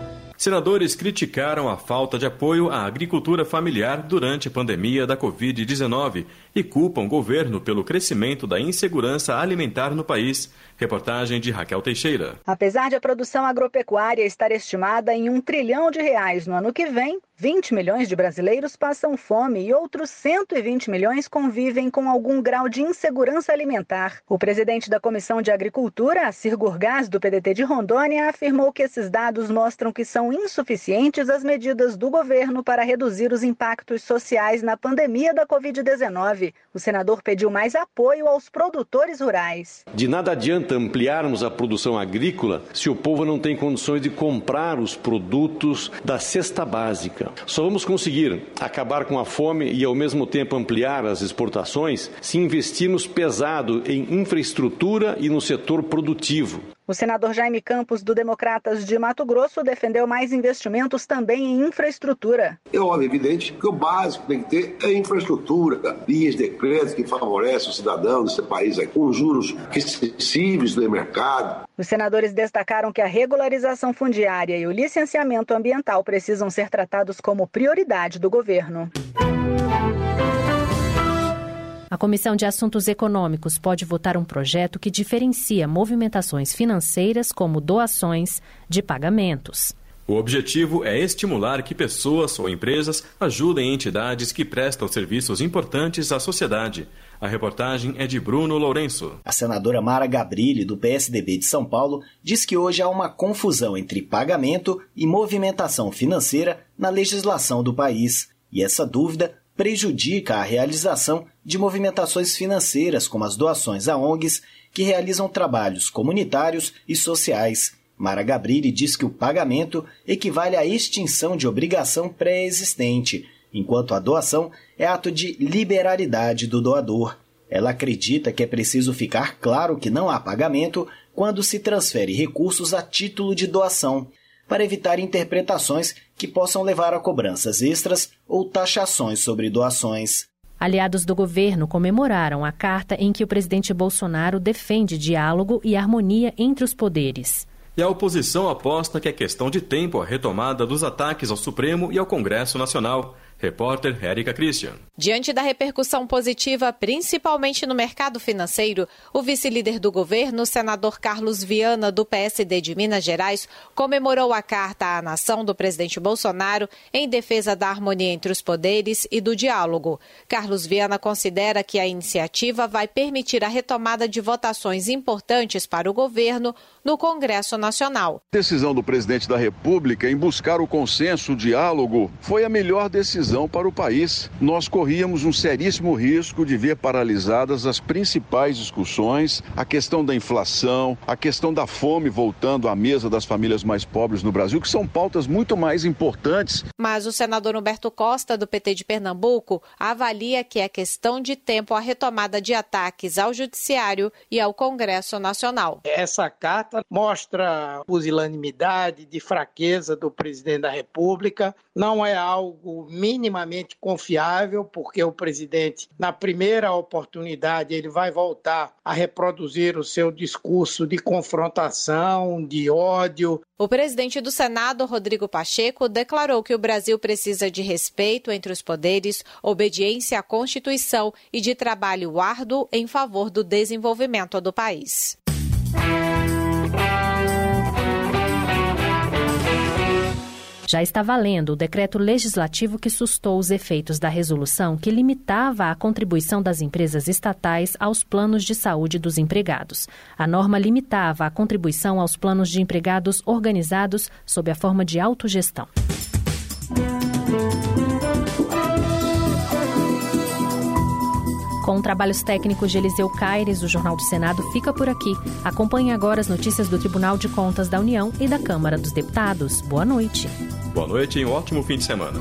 Senadores criticaram a falta de apoio à agricultura familiar durante a pandemia da Covid-19 e culpam o governo pelo crescimento da insegurança alimentar no país. Reportagem de Raquel Teixeira. Apesar de a produção agropecuária estar estimada em R$1 trilhão no ano que vem, 20 milhões de brasileiros passam fome e outros 120 milhões convivem com algum grau de insegurança alimentar. O presidente da Comissão de Agricultura, Assir Gurgás, do PDT de Rondônia, afirmou que esses dados mostram que são insuficientes as medidas do governo para reduzir os impactos sociais na pandemia da Covid-19. O senador pediu mais apoio aos produtores rurais. De nada adianta ampliarmos a produção agrícola se o povo não tem condições de comprar os produtos da cesta básica. Só vamos conseguir acabar com a fome e, ao mesmo tempo, ampliar as exportações se investirmos pesado em infraestrutura e no setor produtivo. O senador Jaime Campos, do Democratas de Mato Grosso, defendeu mais investimentos também em infraestrutura. É óbvio, evidente, que o básico tem que ter é infraestrutura, linhas de crédito que favorecem o cidadão desse país, com juros acessíveis do mercado. Os senadores destacaram que a regularização fundiária e o licenciamento ambiental precisam ser tratados como prioridade do governo. A Comissão de Assuntos Econômicos pode votar um projeto que diferencia movimentações financeiras, como doações, de pagamentos. O objetivo é estimular que pessoas ou empresas ajudem entidades que prestam serviços importantes à sociedade. A reportagem é de Bruno Lourenço. A senadora Mara Gabrilli, do PSDB de São Paulo, diz que hoje há uma confusão entre pagamento e movimentação financeira na legislação do país. E essa dúvida prejudica a realização de movimentações financeiras, como as doações a ONGs, que realizam trabalhos comunitários e sociais. Mara Gabrilli diz que o pagamento equivale à extinção de obrigação pré-existente, enquanto a doação é ato de liberalidade do doador. Ela acredita que é preciso ficar claro que não há pagamento quando se transfere recursos a título de doação, para evitar interpretações que possam levar a cobranças extras ou taxações sobre doações. Aliados do governo comemoraram a carta em que o presidente Bolsonaro defende diálogo e harmonia entre os poderes. E a oposição aposta que é questão de tempo a retomada dos ataques ao Supremo e ao Congresso Nacional. Repórter Érica Christian. Diante da repercussão positiva, principalmente no mercado financeiro, o vice-líder do governo, o senador Carlos Viana, do PSD de Minas Gerais, comemorou a carta à nação do presidente Bolsonaro em defesa da harmonia entre os poderes e do diálogo. Carlos Viana considera que a iniciativa vai permitir a retomada de votações importantes para o governo no Congresso Nacional. A decisão do presidente da República em buscar o consenso, o diálogo, foi a melhor decisão para o país. Nós corríamos um seríssimo risco de ver paralisadas as principais discussões, a questão da inflação, a questão da fome voltando à mesa das famílias mais pobres no Brasil, que são pautas muito mais importantes. Mas o senador Humberto Costa, do PT de Pernambuco, avalia que é questão de tempo a retomada de ataques ao Judiciário e ao Congresso Nacional. Essa carta mostra pusilanimidade, de fraqueza do presidente da República, não é algo minimamente confiável, porque o presidente, na primeira oportunidade, ele vai voltar a reproduzir o seu discurso de confrontação, de ódio. O presidente do Senado, Rodrigo Pacheco, declarou que o Brasil precisa de respeito entre os poderes, obediência à Constituição e de trabalho árduo em favor do desenvolvimento do país. Já está valendo o decreto legislativo que sustou os efeitos da resolução que limitava a contribuição das empresas estatais aos planos de saúde dos empregados. A norma limitava a contribuição aos planos de empregados organizados sob a forma de autogestão. Com trabalhos técnicos de Eliseu Caires, o Jornal do Senado fica por aqui. Acompanhe agora as notícias do Tribunal de Contas da União e da Câmara dos Deputados. Boa noite. Boa noite e um ótimo fim de semana.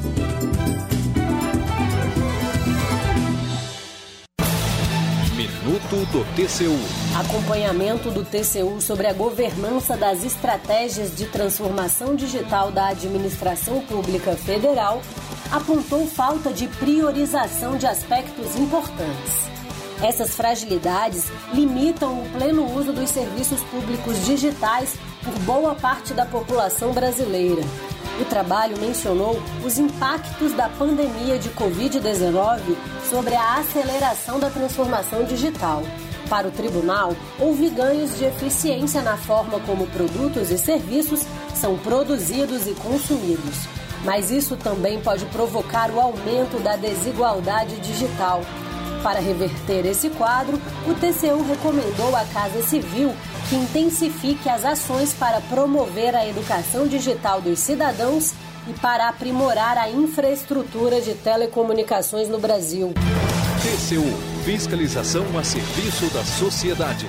Minuto do TCU. Acompanhamento do TCU sobre a governança das estratégias de transformação digital da administração pública federal apontou falta de priorização de aspectos importantes. Essas fragilidades limitam o pleno uso dos serviços públicos digitais por boa parte da população brasileira. O trabalho mencionou os impactos da pandemia de Covid-19 sobre a aceleração da transformação digital. Para o tribunal, houve ganhos de eficiência na forma como produtos e serviços são produzidos e consumidos. Mas isso também pode provocar o aumento da desigualdade digital. Para reverter esse quadro, o TCU recomendou à Casa Civil que intensifique as ações para promover a educação digital dos cidadãos e para aprimorar a infraestrutura de telecomunicações no Brasil. TCU, fiscalização a serviço da sociedade.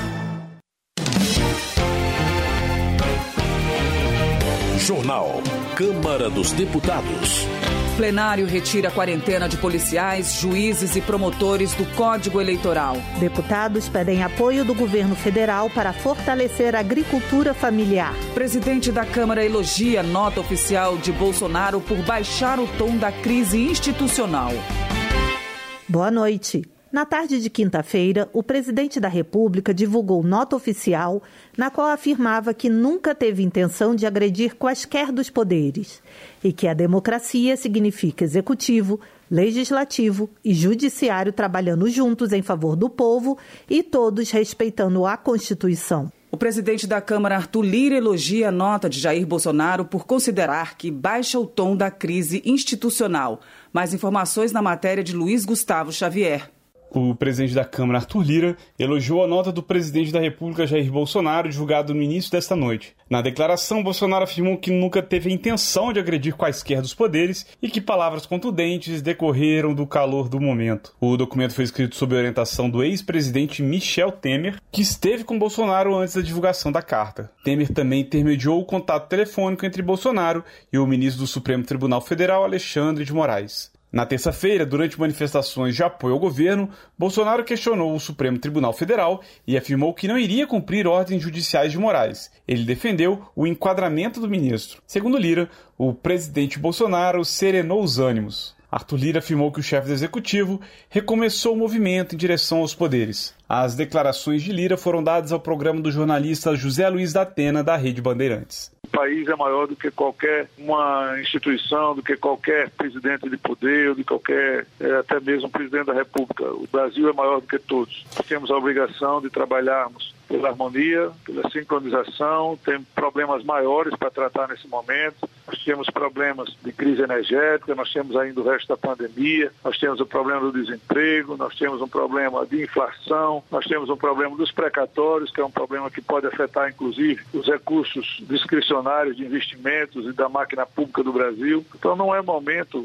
Jornal Câmara dos Deputados. Plenário retira a quarentena de policiais, juízes e promotores do Código Eleitoral. Deputados pedem apoio do governo federal para fortalecer a agricultura familiar. Presidente da Câmara elogia nota oficial de Bolsonaro por baixar o tom da crise institucional. Boa noite. Na tarde de quinta-feira, o presidente da República divulgou nota oficial na qual afirmava que nunca teve intenção de agredir quaisquer dos poderes e que a democracia significa executivo, legislativo e judiciário trabalhando juntos em favor do povo e todos respeitando a Constituição. O presidente da Câmara, Arthur Lira, elogia a nota de Jair Bolsonaro por considerar que baixa o tom da crise institucional. Mais informações na matéria de Luiz Gustavo Xavier. O presidente da Câmara, Arthur Lira, elogiou a nota do presidente da República, Jair Bolsonaro, divulgada no início desta noite. Na declaração, Bolsonaro afirmou que nunca teve a intenção de agredir quaisquer dos poderes e que palavras contundentes decorreram do calor do momento. O documento foi escrito sob a orientação do ex-presidente Michel Temer, que esteve com Bolsonaro antes da divulgação da carta. Temer também intermediou o contato telefônico entre Bolsonaro e o ministro do Supremo Tribunal Federal, Alexandre de Moraes. Na terça-feira, durante manifestações de apoio ao governo, Bolsonaro questionou o Supremo Tribunal Federal e afirmou que não iria cumprir ordens judiciais de Moraes. Ele defendeu o enquadramento do ministro. Segundo Lira, o presidente Bolsonaro serenou os ânimos. Arthur Lira afirmou que o chefe do executivo recomeçou o movimento em direção aos poderes. As declarações de Lira foram dadas ao programa do jornalista José Luiz da Atena, da Rede Bandeirantes. O país é maior do que qualquer uma instituição, do que qualquer presidente de poder, de qualquer, até mesmo presidente da República. O Brasil é maior do que todos. Temos a obrigação de trabalharmos pela harmonia, pela sincronização, temos problemas maiores para tratar nesse momento, nós temos problemas de crise energética, nós temos ainda o resto da pandemia, nós temos o problema do desemprego, nós temos um problema de inflação, nós temos um problema dos precatórios, que é um problema que pode afetar inclusive os recursos discricionários de investimentos e da máquina pública do Brasil. Então não é momento,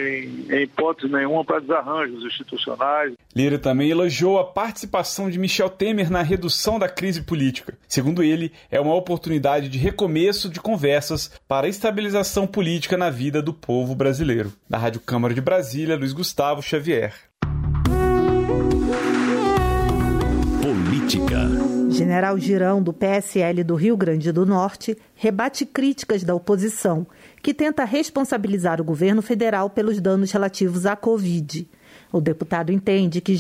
em hipótese nenhuma, para desarranjos institucionais. Lira também elogiou a participação de Michel Temer na redução da crise política. Segundo ele, é uma oportunidade de recomeço de conversas para a estabilização política na vida do povo brasileiro. Da Rádio Câmara de Brasília, Luiz Gustavo Xavier. Política. General Girão, do PSL do Rio Grande do Norte, rebate críticas da oposição, que tenta responsabilizar o governo federal pelos danos relativos à Covid. O deputado entende que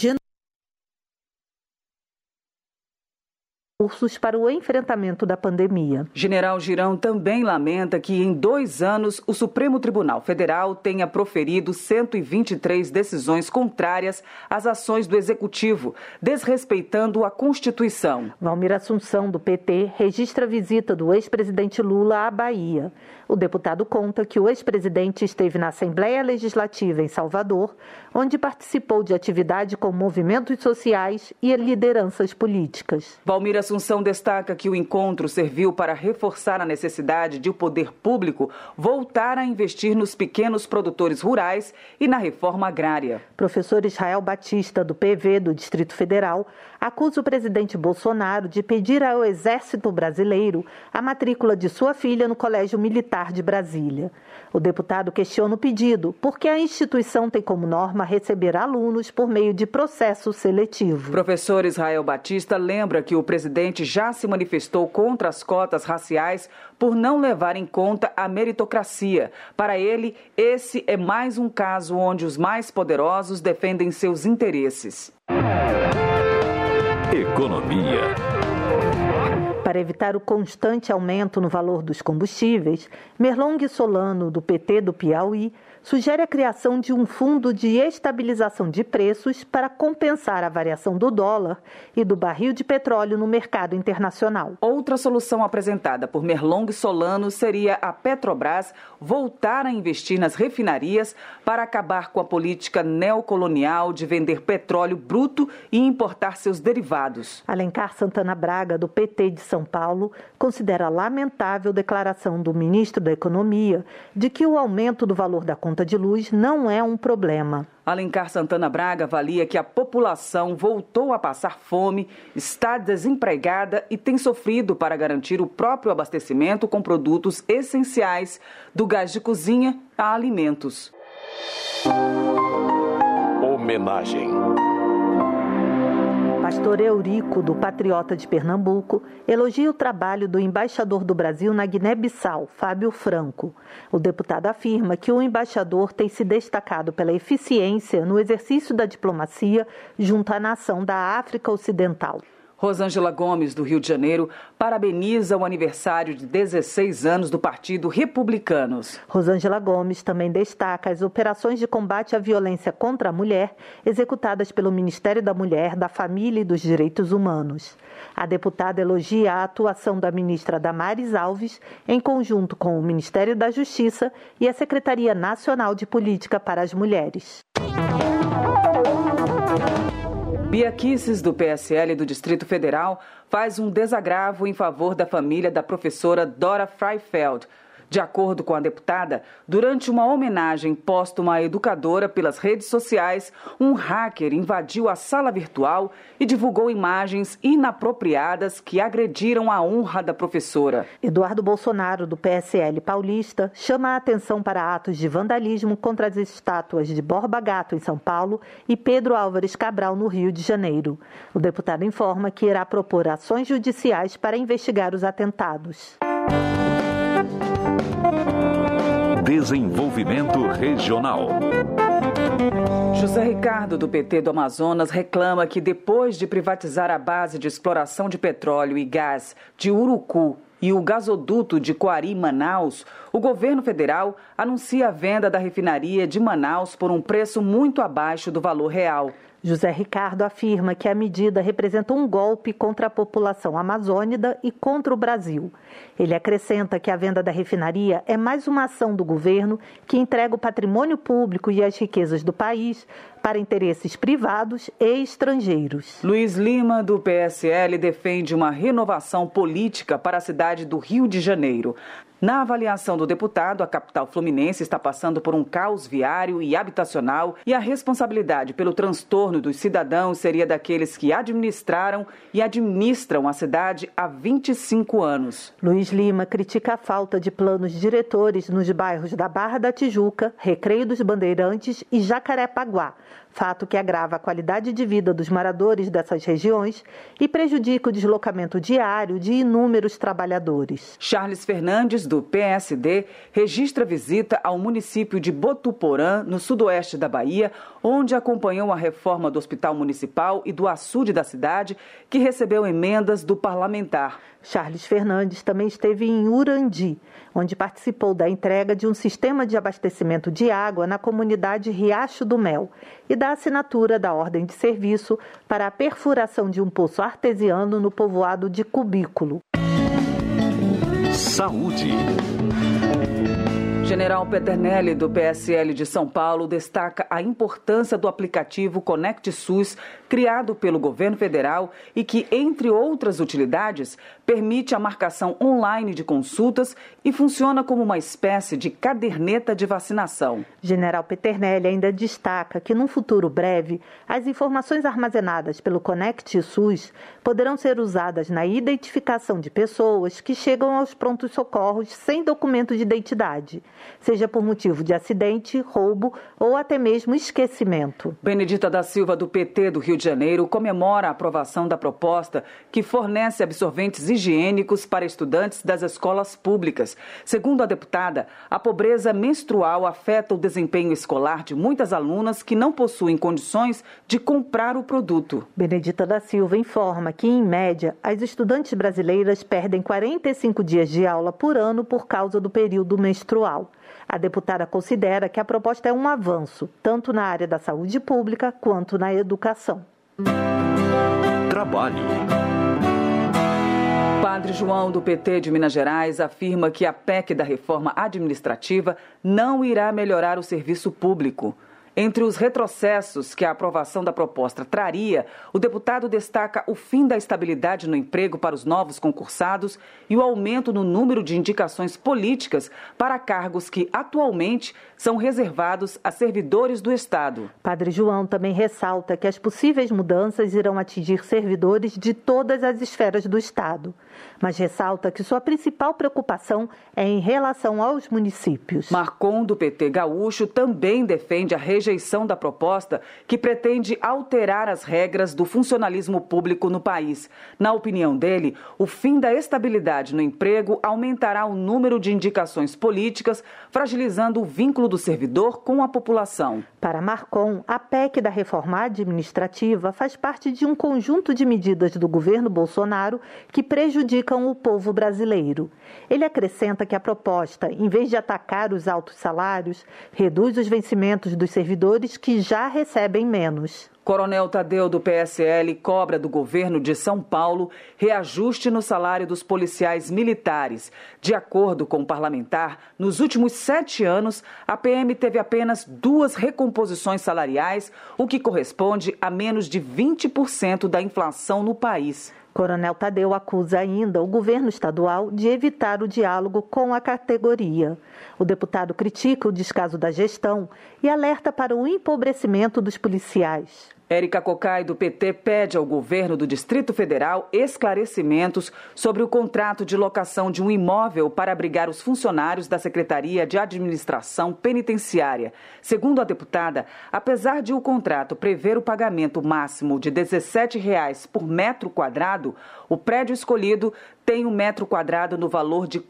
recursos para o enfrentamento da pandemia. General Girão também lamenta que em 2 anos o Supremo Tribunal Federal tenha proferido 123 decisões contrárias às ações do Executivo, desrespeitando a Constituição. Valmir Assunção, do PT, registra a visita do ex-presidente Lula à Bahia. O deputado conta que o ex-presidente esteve na Assembleia Legislativa em Salvador, onde participou de atividade com movimentos sociais e lideranças políticas. Valmir Assunção destaca que o encontro serviu para reforçar a necessidade de o poder público voltar a investir nos pequenos produtores rurais e na reforma agrária. Professor Israel Batista, do PV do Distrito Federal, acusa o presidente Bolsonaro de pedir ao Exército Brasileiro a matrícula de sua filha no Colégio Militar de Brasília. O deputado questiona o pedido porque a instituição tem como norma receber alunos por meio de processo seletivo. Professor Israel Batista lembra que o presidente já se manifestou contra as cotas raciais por não levar em conta a meritocracia. Para ele, esse é mais um caso onde os mais poderosos defendem seus interesses. Economia. Para evitar o constante aumento no valor dos combustíveis, Merlong Solano, do PT do Piauí, sugere a criação de um fundo de estabilização de preços para compensar a variação do dólar e do barril de petróleo no mercado internacional. Outra solução apresentada por Merlong Solano seria a Petrobras voltar a investir nas refinarias para acabar com a política neocolonial de vender petróleo bruto e importar seus derivados. Alencar Santana Braga, do PT de São Paulo, considera lamentável a declaração do ministro da Economia de que o aumento do valor da conta de luz não é um problema. Alencar Santana Braga avalia que a população voltou a passar fome, está desempregada e tem sofrido para garantir o próprio abastecimento com produtos essenciais, do gás de cozinha a alimentos. Homenagem. Pastor Eurico, do Patriota de Pernambuco, elogia o trabalho do embaixador do Brasil na Guiné-Bissau, Fábio Franco. O deputado afirma que o embaixador tem se destacado pela eficiência no exercício da diplomacia junto à nação da África Ocidental. Rosângela Gomes, do Rio de Janeiro, parabeniza o aniversário de 16 anos do Partido Republicanos. Rosângela Gomes também destaca as operações de combate à violência contra a mulher executadas pelo Ministério da Mulher, da Família e dos Direitos Humanos. A deputada elogia a atuação da ministra Damares Alves, em conjunto com o Ministério da Justiça e a Secretaria Nacional de Política para as Mulheres. Bia Kicis, do PSL do Distrito Federal, faz um desagravo em favor da família da professora Dora Freifeld. De acordo com a deputada, durante uma homenagem póstuma à educadora pelas redes sociais, um hacker invadiu a sala virtual e divulgou imagens inapropriadas que agrediram a honra da professora. Eduardo Bolsonaro, do PSL paulista, chama a atenção para atos de vandalismo contra as estátuas de Borba Gato, em São Paulo, e Pedro Álvares Cabral, no Rio de Janeiro. O deputado informa que irá propor ações judiciais para investigar os atentados. Desenvolvimento Regional. José Ricardo, do PT do Amazonas, reclama que depois de privatizar a base de exploração de petróleo e gás de Urucu e o gasoduto de Coari-Manaus, o governo federal anuncia a venda da refinaria de Manaus por um preço muito abaixo do valor real. José Ricardo afirma que a medida representa um golpe contra a população amazônida e contra o Brasil. Ele acrescenta que a venda da refinaria é mais uma ação do governo que entrega o patrimônio público e as riquezas do país para interesses privados e estrangeiros. Luiz Lima, do PSL, defende uma renovação política para a cidade do Rio de Janeiro. Na avaliação do deputado, a capital fluminense está passando por um caos viário e habitacional e a responsabilidade pelo transtorno dos cidadãos seria daqueles que administraram e administram a cidade há 25 anos. Luiz Lima critica a falta de planos diretores nos bairros da Barra da Tijuca, Recreio dos Bandeirantes e Jacarepaguá, fato que agrava a qualidade de vida dos moradores dessas regiões e prejudica o deslocamento diário de inúmeros trabalhadores. Charles Fernandes, do PSD, registra visita ao município de Botuporã, no sudoeste da Bahia, onde acompanhou a reforma do Hospital Municipal e do açude da cidade, que recebeu emendas do parlamentar. Charles Fernandes também esteve em Urandi, onde participou da entrega de um sistema de abastecimento de água na comunidade Riacho do Mel e da assinatura da ordem de serviço para a perfuração de um poço artesiano no povoado de Cubículo. Saúde. General Peternelli, do PSL de São Paulo, destaca a importância do aplicativo Conect SUS, criado pelo governo federal e que, entre outras utilidades, permite a marcação online de consultas e funciona como uma espécie de caderneta de vacinação. General Peternelli ainda destaca que, num futuro breve, as informações armazenadas pelo Conect SUS poderão ser usadas na identificação de pessoas que chegam aos prontos-socorros sem documento de identidade. seja por motivo de acidente, roubo ou até mesmo esquecimento. Benedita da Silva, do PT do Rio de Janeiro, comemora a aprovação da proposta que fornece absorventes higiênicos para estudantes das escolas públicas. Segundo a deputada, a pobreza menstrual afeta o desempenho escolar de muitas alunas que não possuem condições de comprar o produto. Benedita da Silva informa que, em média, as estudantes brasileiras perdem 45 dias de aula por ano por causa do período menstrual. A deputada considera que a proposta é um avanço, tanto na área da saúde pública quanto na educação. Trabalho. Padre João, do PT de Minas Gerais, afirma que a PEC da reforma administrativa não irá melhorar o serviço público. Entre os retrocessos que a aprovação da proposta traria, o deputado destaca o fim da estabilidade no emprego para os novos concursados e o aumento no número de indicações políticas para cargos que atualmente são reservados a servidores do Estado. Padre João também ressalta que as possíveis mudanças irão atingir servidores de todas as esferas do Estado, mas ressalta que sua principal preocupação é em relação aos municípios. Marcon, do PT gaúcho, também defende a rejeição da proposta que pretende alterar as regras do funcionalismo público no país. Na opinião dele, o fim da estabilidade no emprego aumentará o número de indicações políticas, fragilizando o vínculo do servidor com a população. Para Marcon, a PEC da reforma administrativa faz parte de um conjunto de medidas do governo Bolsonaro que prejudicam o povo brasileiro. Ele acrescenta que a proposta, em vez de atacar os altos salários, reduz os vencimentos dos servidores que já recebem menos. Coronel Tadeu, do PSL, cobra do governo de São Paulo reajuste no salário dos policiais militares. De acordo com o parlamentar, nos últimos 7 anos, a PM teve apenas 2 recomposições salariais, o que corresponde a menos de 20% da inflação no país. Coronel Tadeu acusa ainda o governo estadual de evitar o diálogo com a categoria. O deputado critica o descaso da gestão e alerta para o empobrecimento dos policiais. Érica Cocai, do PT, pede ao governo do Distrito Federal esclarecimentos sobre o contrato de locação de um imóvel para abrigar os funcionários da Secretaria de Administração Penitenciária. Segundo a deputada, apesar de o contrato prever o pagamento máximo de R$ 17,00 por metro quadrado, o prédio escolhido tem um metro quadrado no valor de R$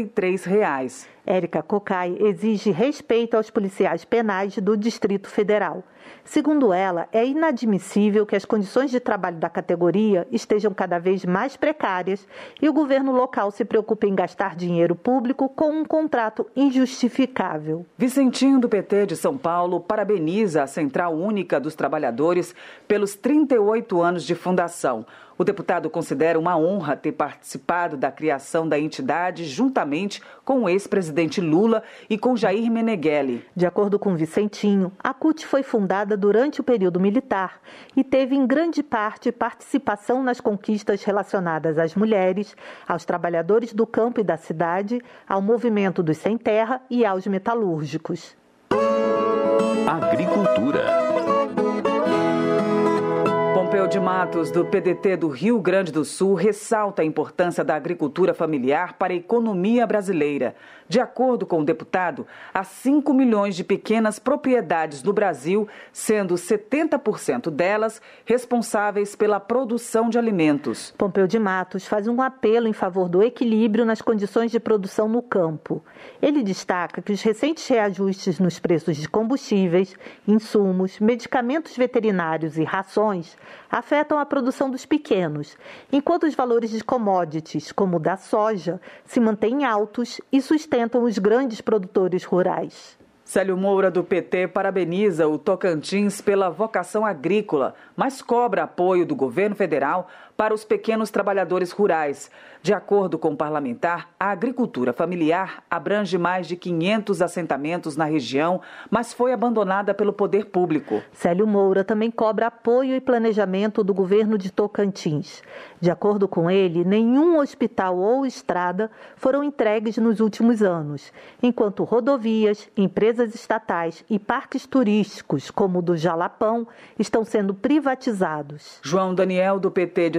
43,00. Érica Cocai exige respeito aos policiais penais do Distrito Federal. Segundo ela, é inadmissível que as condições de trabalho da categoria estejam cada vez mais precárias e o governo local se preocupe em gastar dinheiro público com um contrato injustificável. Vicentinho, do PT de São Paulo, parabeniza a Central Única dos Trabalhadores pelos 38 anos de fundação. O deputado considera uma honra ter participado da criação da entidade juntamente com o ex-presidente Lula e com Jair Meneghelli. De acordo com Vicentinho, a CUT foi fundada durante o período militar e teve em grande parte participação nas conquistas relacionadas às mulheres, aos trabalhadores do campo e da cidade, ao movimento dos sem terra e aos metalúrgicos. Agricultura. Pompeu de Matos, do PDT do Rio Grande do Sul, ressalta a importância da agricultura familiar para a economia brasileira. De acordo com o deputado, há 5 milhões de pequenas propriedades no Brasil, sendo 70% delas responsáveis pela produção de alimentos. Pompeu de Matos faz um apelo em favor do equilíbrio nas condições de produção no campo. Ele destaca que os recentes reajustes nos preços de combustíveis, insumos, medicamentos veterinários e rações afetam a produção dos pequenos, enquanto os valores de commodities, como o da soja, se mantêm altos e sustentam os grandes produtores rurais. Célio Moura, do PT, parabeniza o Tocantins pela vocação agrícola, mas cobra apoio do governo federal para os pequenos trabalhadores rurais. De acordo com o parlamentar, a agricultura familiar abrange mais de 500 assentamentos na região, mas foi abandonada pelo poder público. Célio Moura também cobra apoio e planejamento do governo de Tocantins. De acordo com ele, nenhum hospital ou estrada foram entregues nos últimos anos, enquanto rodovias, empresas estatais e parques turísticos, como o do Jalapão, estão sendo privatizados. João Daniel, do PT de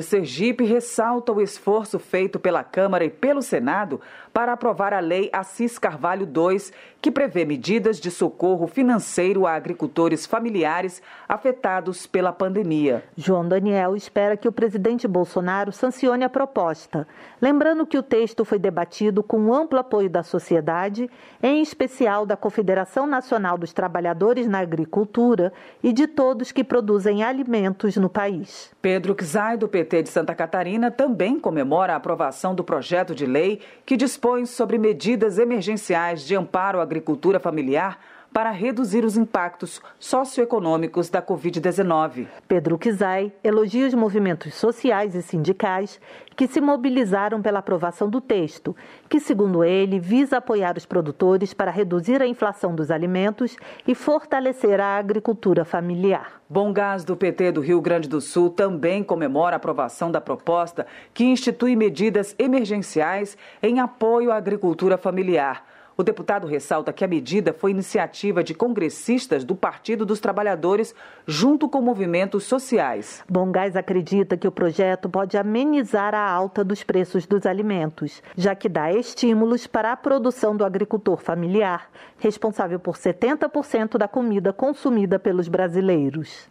Sergipe ressalta o esforço feito pela Câmara e pelo Senado para aprovar a Lei Assis Carvalho II, que prevê medidas de socorro financeiro a agricultores familiares afetados pela pandemia. João Daniel espera que o presidente Bolsonaro sancione a proposta, lembrando que o texto foi debatido com amplo apoio da sociedade, em especial da Confederação Nacional dos Trabalhadores na Agricultura e de todos que produzem alimentos no país. Pedro Czai, do PT de Santa Catarina, também comemora a aprovação do projeto de lei que dispõe sobre medidas emergenciais de amparo à agricultura familiar para reduzir os impactos socioeconômicos da Covid-19. Pedro Czai elogia os movimentos sociais e sindicais que se mobilizaram pela aprovação do texto, que, segundo ele, visa apoiar os produtores para reduzir a inflação dos alimentos e fortalecer a agricultura familiar. Bom Gás, do PT do Rio Grande do Sul, também comemora a aprovação da proposta que institui medidas emergenciais em apoio à agricultura familiar. O deputado ressalta que a medida foi iniciativa de congressistas do Partido dos Trabalhadores junto com movimentos sociais. Bom Gás acredita que o projeto pode amenizar a alta dos preços dos alimentos, já que dá estímulos para a produção do agricultor familiar, responsável por 70% da comida consumida pelos brasileiros.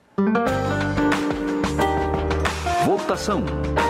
Votação.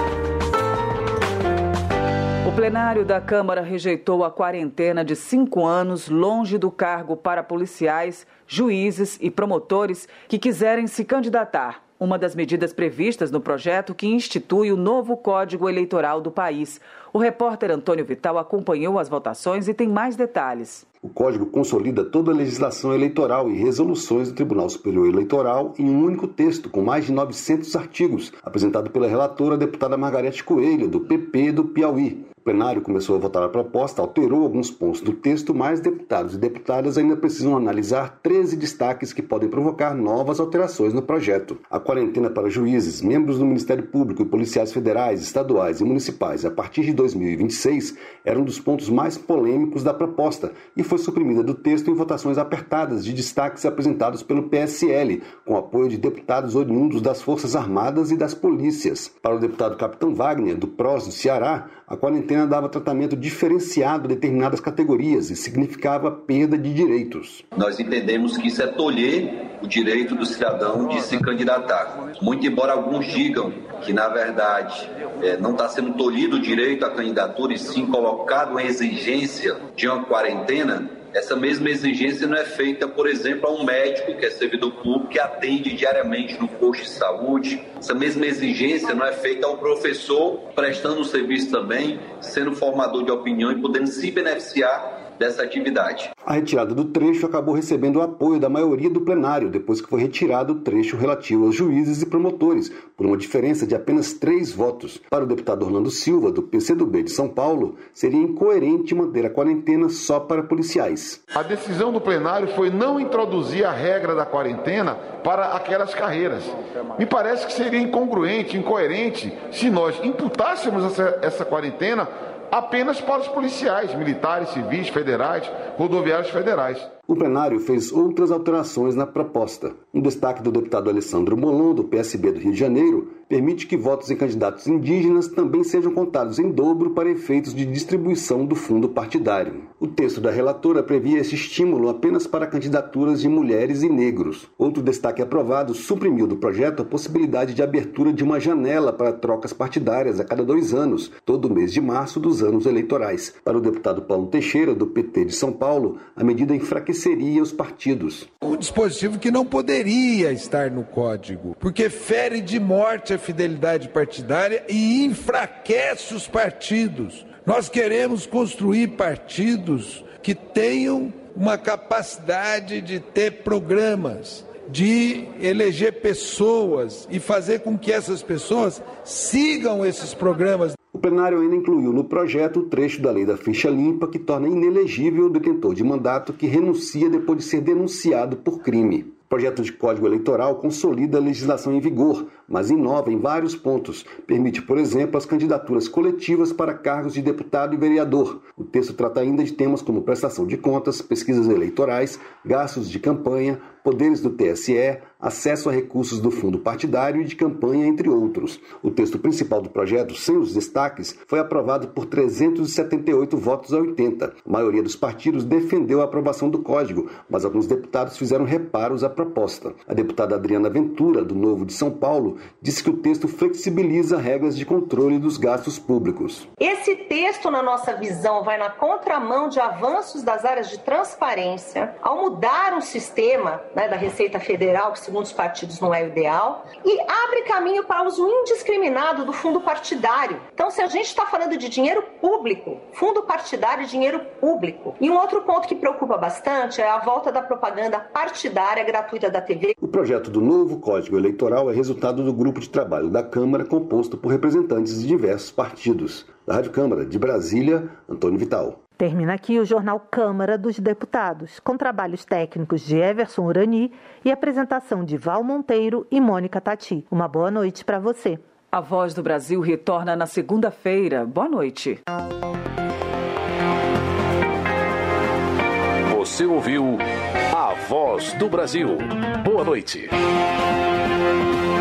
O plenário da Câmara rejeitou a quarentena de 5 anos longe do cargo para policiais, juízes e promotores que quiserem se candidatar. Uma das medidas previstas no projeto que institui o novo Código Eleitoral do país. O repórter Antônio Vital acompanhou as votações e tem mais detalhes. O Código consolida toda a legislação eleitoral e resoluções do Tribunal Superior Eleitoral em um único texto, com mais de 900 artigos, apresentado pela relatora, a deputada Margarete Coelho, do PP do Piauí. O plenário começou a votar a proposta, alterou alguns pontos do texto, mas deputados e deputadas ainda precisam analisar 13 destaques que podem provocar novas alterações no projeto. A quarentena para juízes, membros do Ministério Público e policiais federais, estaduais e municipais a partir de 2026 era um dos pontos mais polêmicos da proposta e foi suprimida do texto em votações apertadas de destaques apresentados pelo PSL, com apoio de deputados oriundos das Forças Armadas e das polícias. Para o deputado Capitão Wagner, do PROS do Ceará, a quarentena dava tratamento diferenciado a determinadas categorias e significava perda de direitos. Nós entendemos que isso é tolher o direito do cidadão de se candidatar. Muito embora alguns digam que, na verdade, não está sendo tolhido o direito à candidatura e sim colocado a exigência de uma quarentena, essa mesma exigência não é feita, por exemplo, a um médico que é servidor público que atende diariamente no posto de saúde. Essa mesma exigência não é feita a um professor prestando um serviço também, sendo formador de opinião e podendo se beneficiar dessa atividade. A retirada do trecho acabou recebendo o apoio da maioria do plenário, depois que foi retirado o trecho relativo aos juízes e promotores, por uma diferença de apenas 3 votos. Para o deputado Orlando Silva, do PCdoB de São Paulo, seria incoerente manter a quarentena só para policiais. A decisão do plenário foi não introduzir a regra da quarentena para aquelas carreiras. Me parece que seria incongruente, incoerente, se nós imputássemos essa quarentena apenas para os policiais, militares, civis, federais, rodoviários federais. O plenário fez outras alterações na proposta. Um destaque do deputado Alessandro Molon, do PSB do Rio de Janeiro, permite que votos em candidatos indígenas também sejam contados em dobro para efeitos de distribuição do fundo partidário. O texto da relatora previa esse estímulo apenas para candidaturas de mulheres e negros. Outro destaque aprovado suprimiu do projeto a possibilidade de abertura de uma janela para trocas partidárias a cada 2 anos, todo mês de março dos anos eleitorais. Para o deputado Paulo Teixeira, do PT de São Paulo, a medida enfraqueceria os partidos. Um dispositivo que não poderia estar no Código, porque fere de morte a fidelidade partidária e enfraquece os partidos. Nós queremos construir partidos que tenham uma capacidade de ter programas, de eleger pessoas e fazer com que essas pessoas sigam esses programas. O plenário ainda incluiu no projeto o trecho da lei da ficha limpa que torna inelegível o detentor de mandato que renuncia depois de ser denunciado por crime. O projeto de Código Eleitoral consolida a legislação em vigor, mas inova em vários pontos. Permite, por exemplo, as candidaturas coletivas para cargos de deputado e vereador. O texto trata ainda de temas como prestação de contas, pesquisas eleitorais, gastos de campanha, poderes do TSE, acesso a recursos do fundo partidário e de campanha, entre outros. O texto principal do projeto, sem os destaques, foi aprovado por 378 votos a 80. A maioria dos partidos defendeu a aprovação do código, mas alguns deputados fizeram reparos à proposta. A deputada Adriana Ventura, do Novo de São Paulo, disse que o texto flexibiliza regras de controle dos gastos públicos. Esse texto, na nossa visão, vai na contramão de avanços das áreas de transparência, ao mudar o sistema da Receita Federal, que segundo os partidos não é o ideal, e abre caminho para o uso indiscriminado do fundo partidário. Então, se a gente está falando de dinheiro público, fundo partidário é dinheiro público. E um outro ponto que preocupa bastante é a volta da propaganda partidária gratuita da TV. O projeto do novo Código Eleitoral é resultado do grupo de trabalho da Câmara, composto por representantes de diversos partidos. Da Rádio Câmara de Brasília, Antônio Vital. Termina aqui o Jornal Câmara dos Deputados, com trabalhos técnicos de Everson Urani e apresentação de Val Monteiro e Mônica Tati. Uma boa noite para você. A Voz do Brasil retorna na segunda-feira. Boa noite. Você ouviu A Voz do Brasil. Boa noite.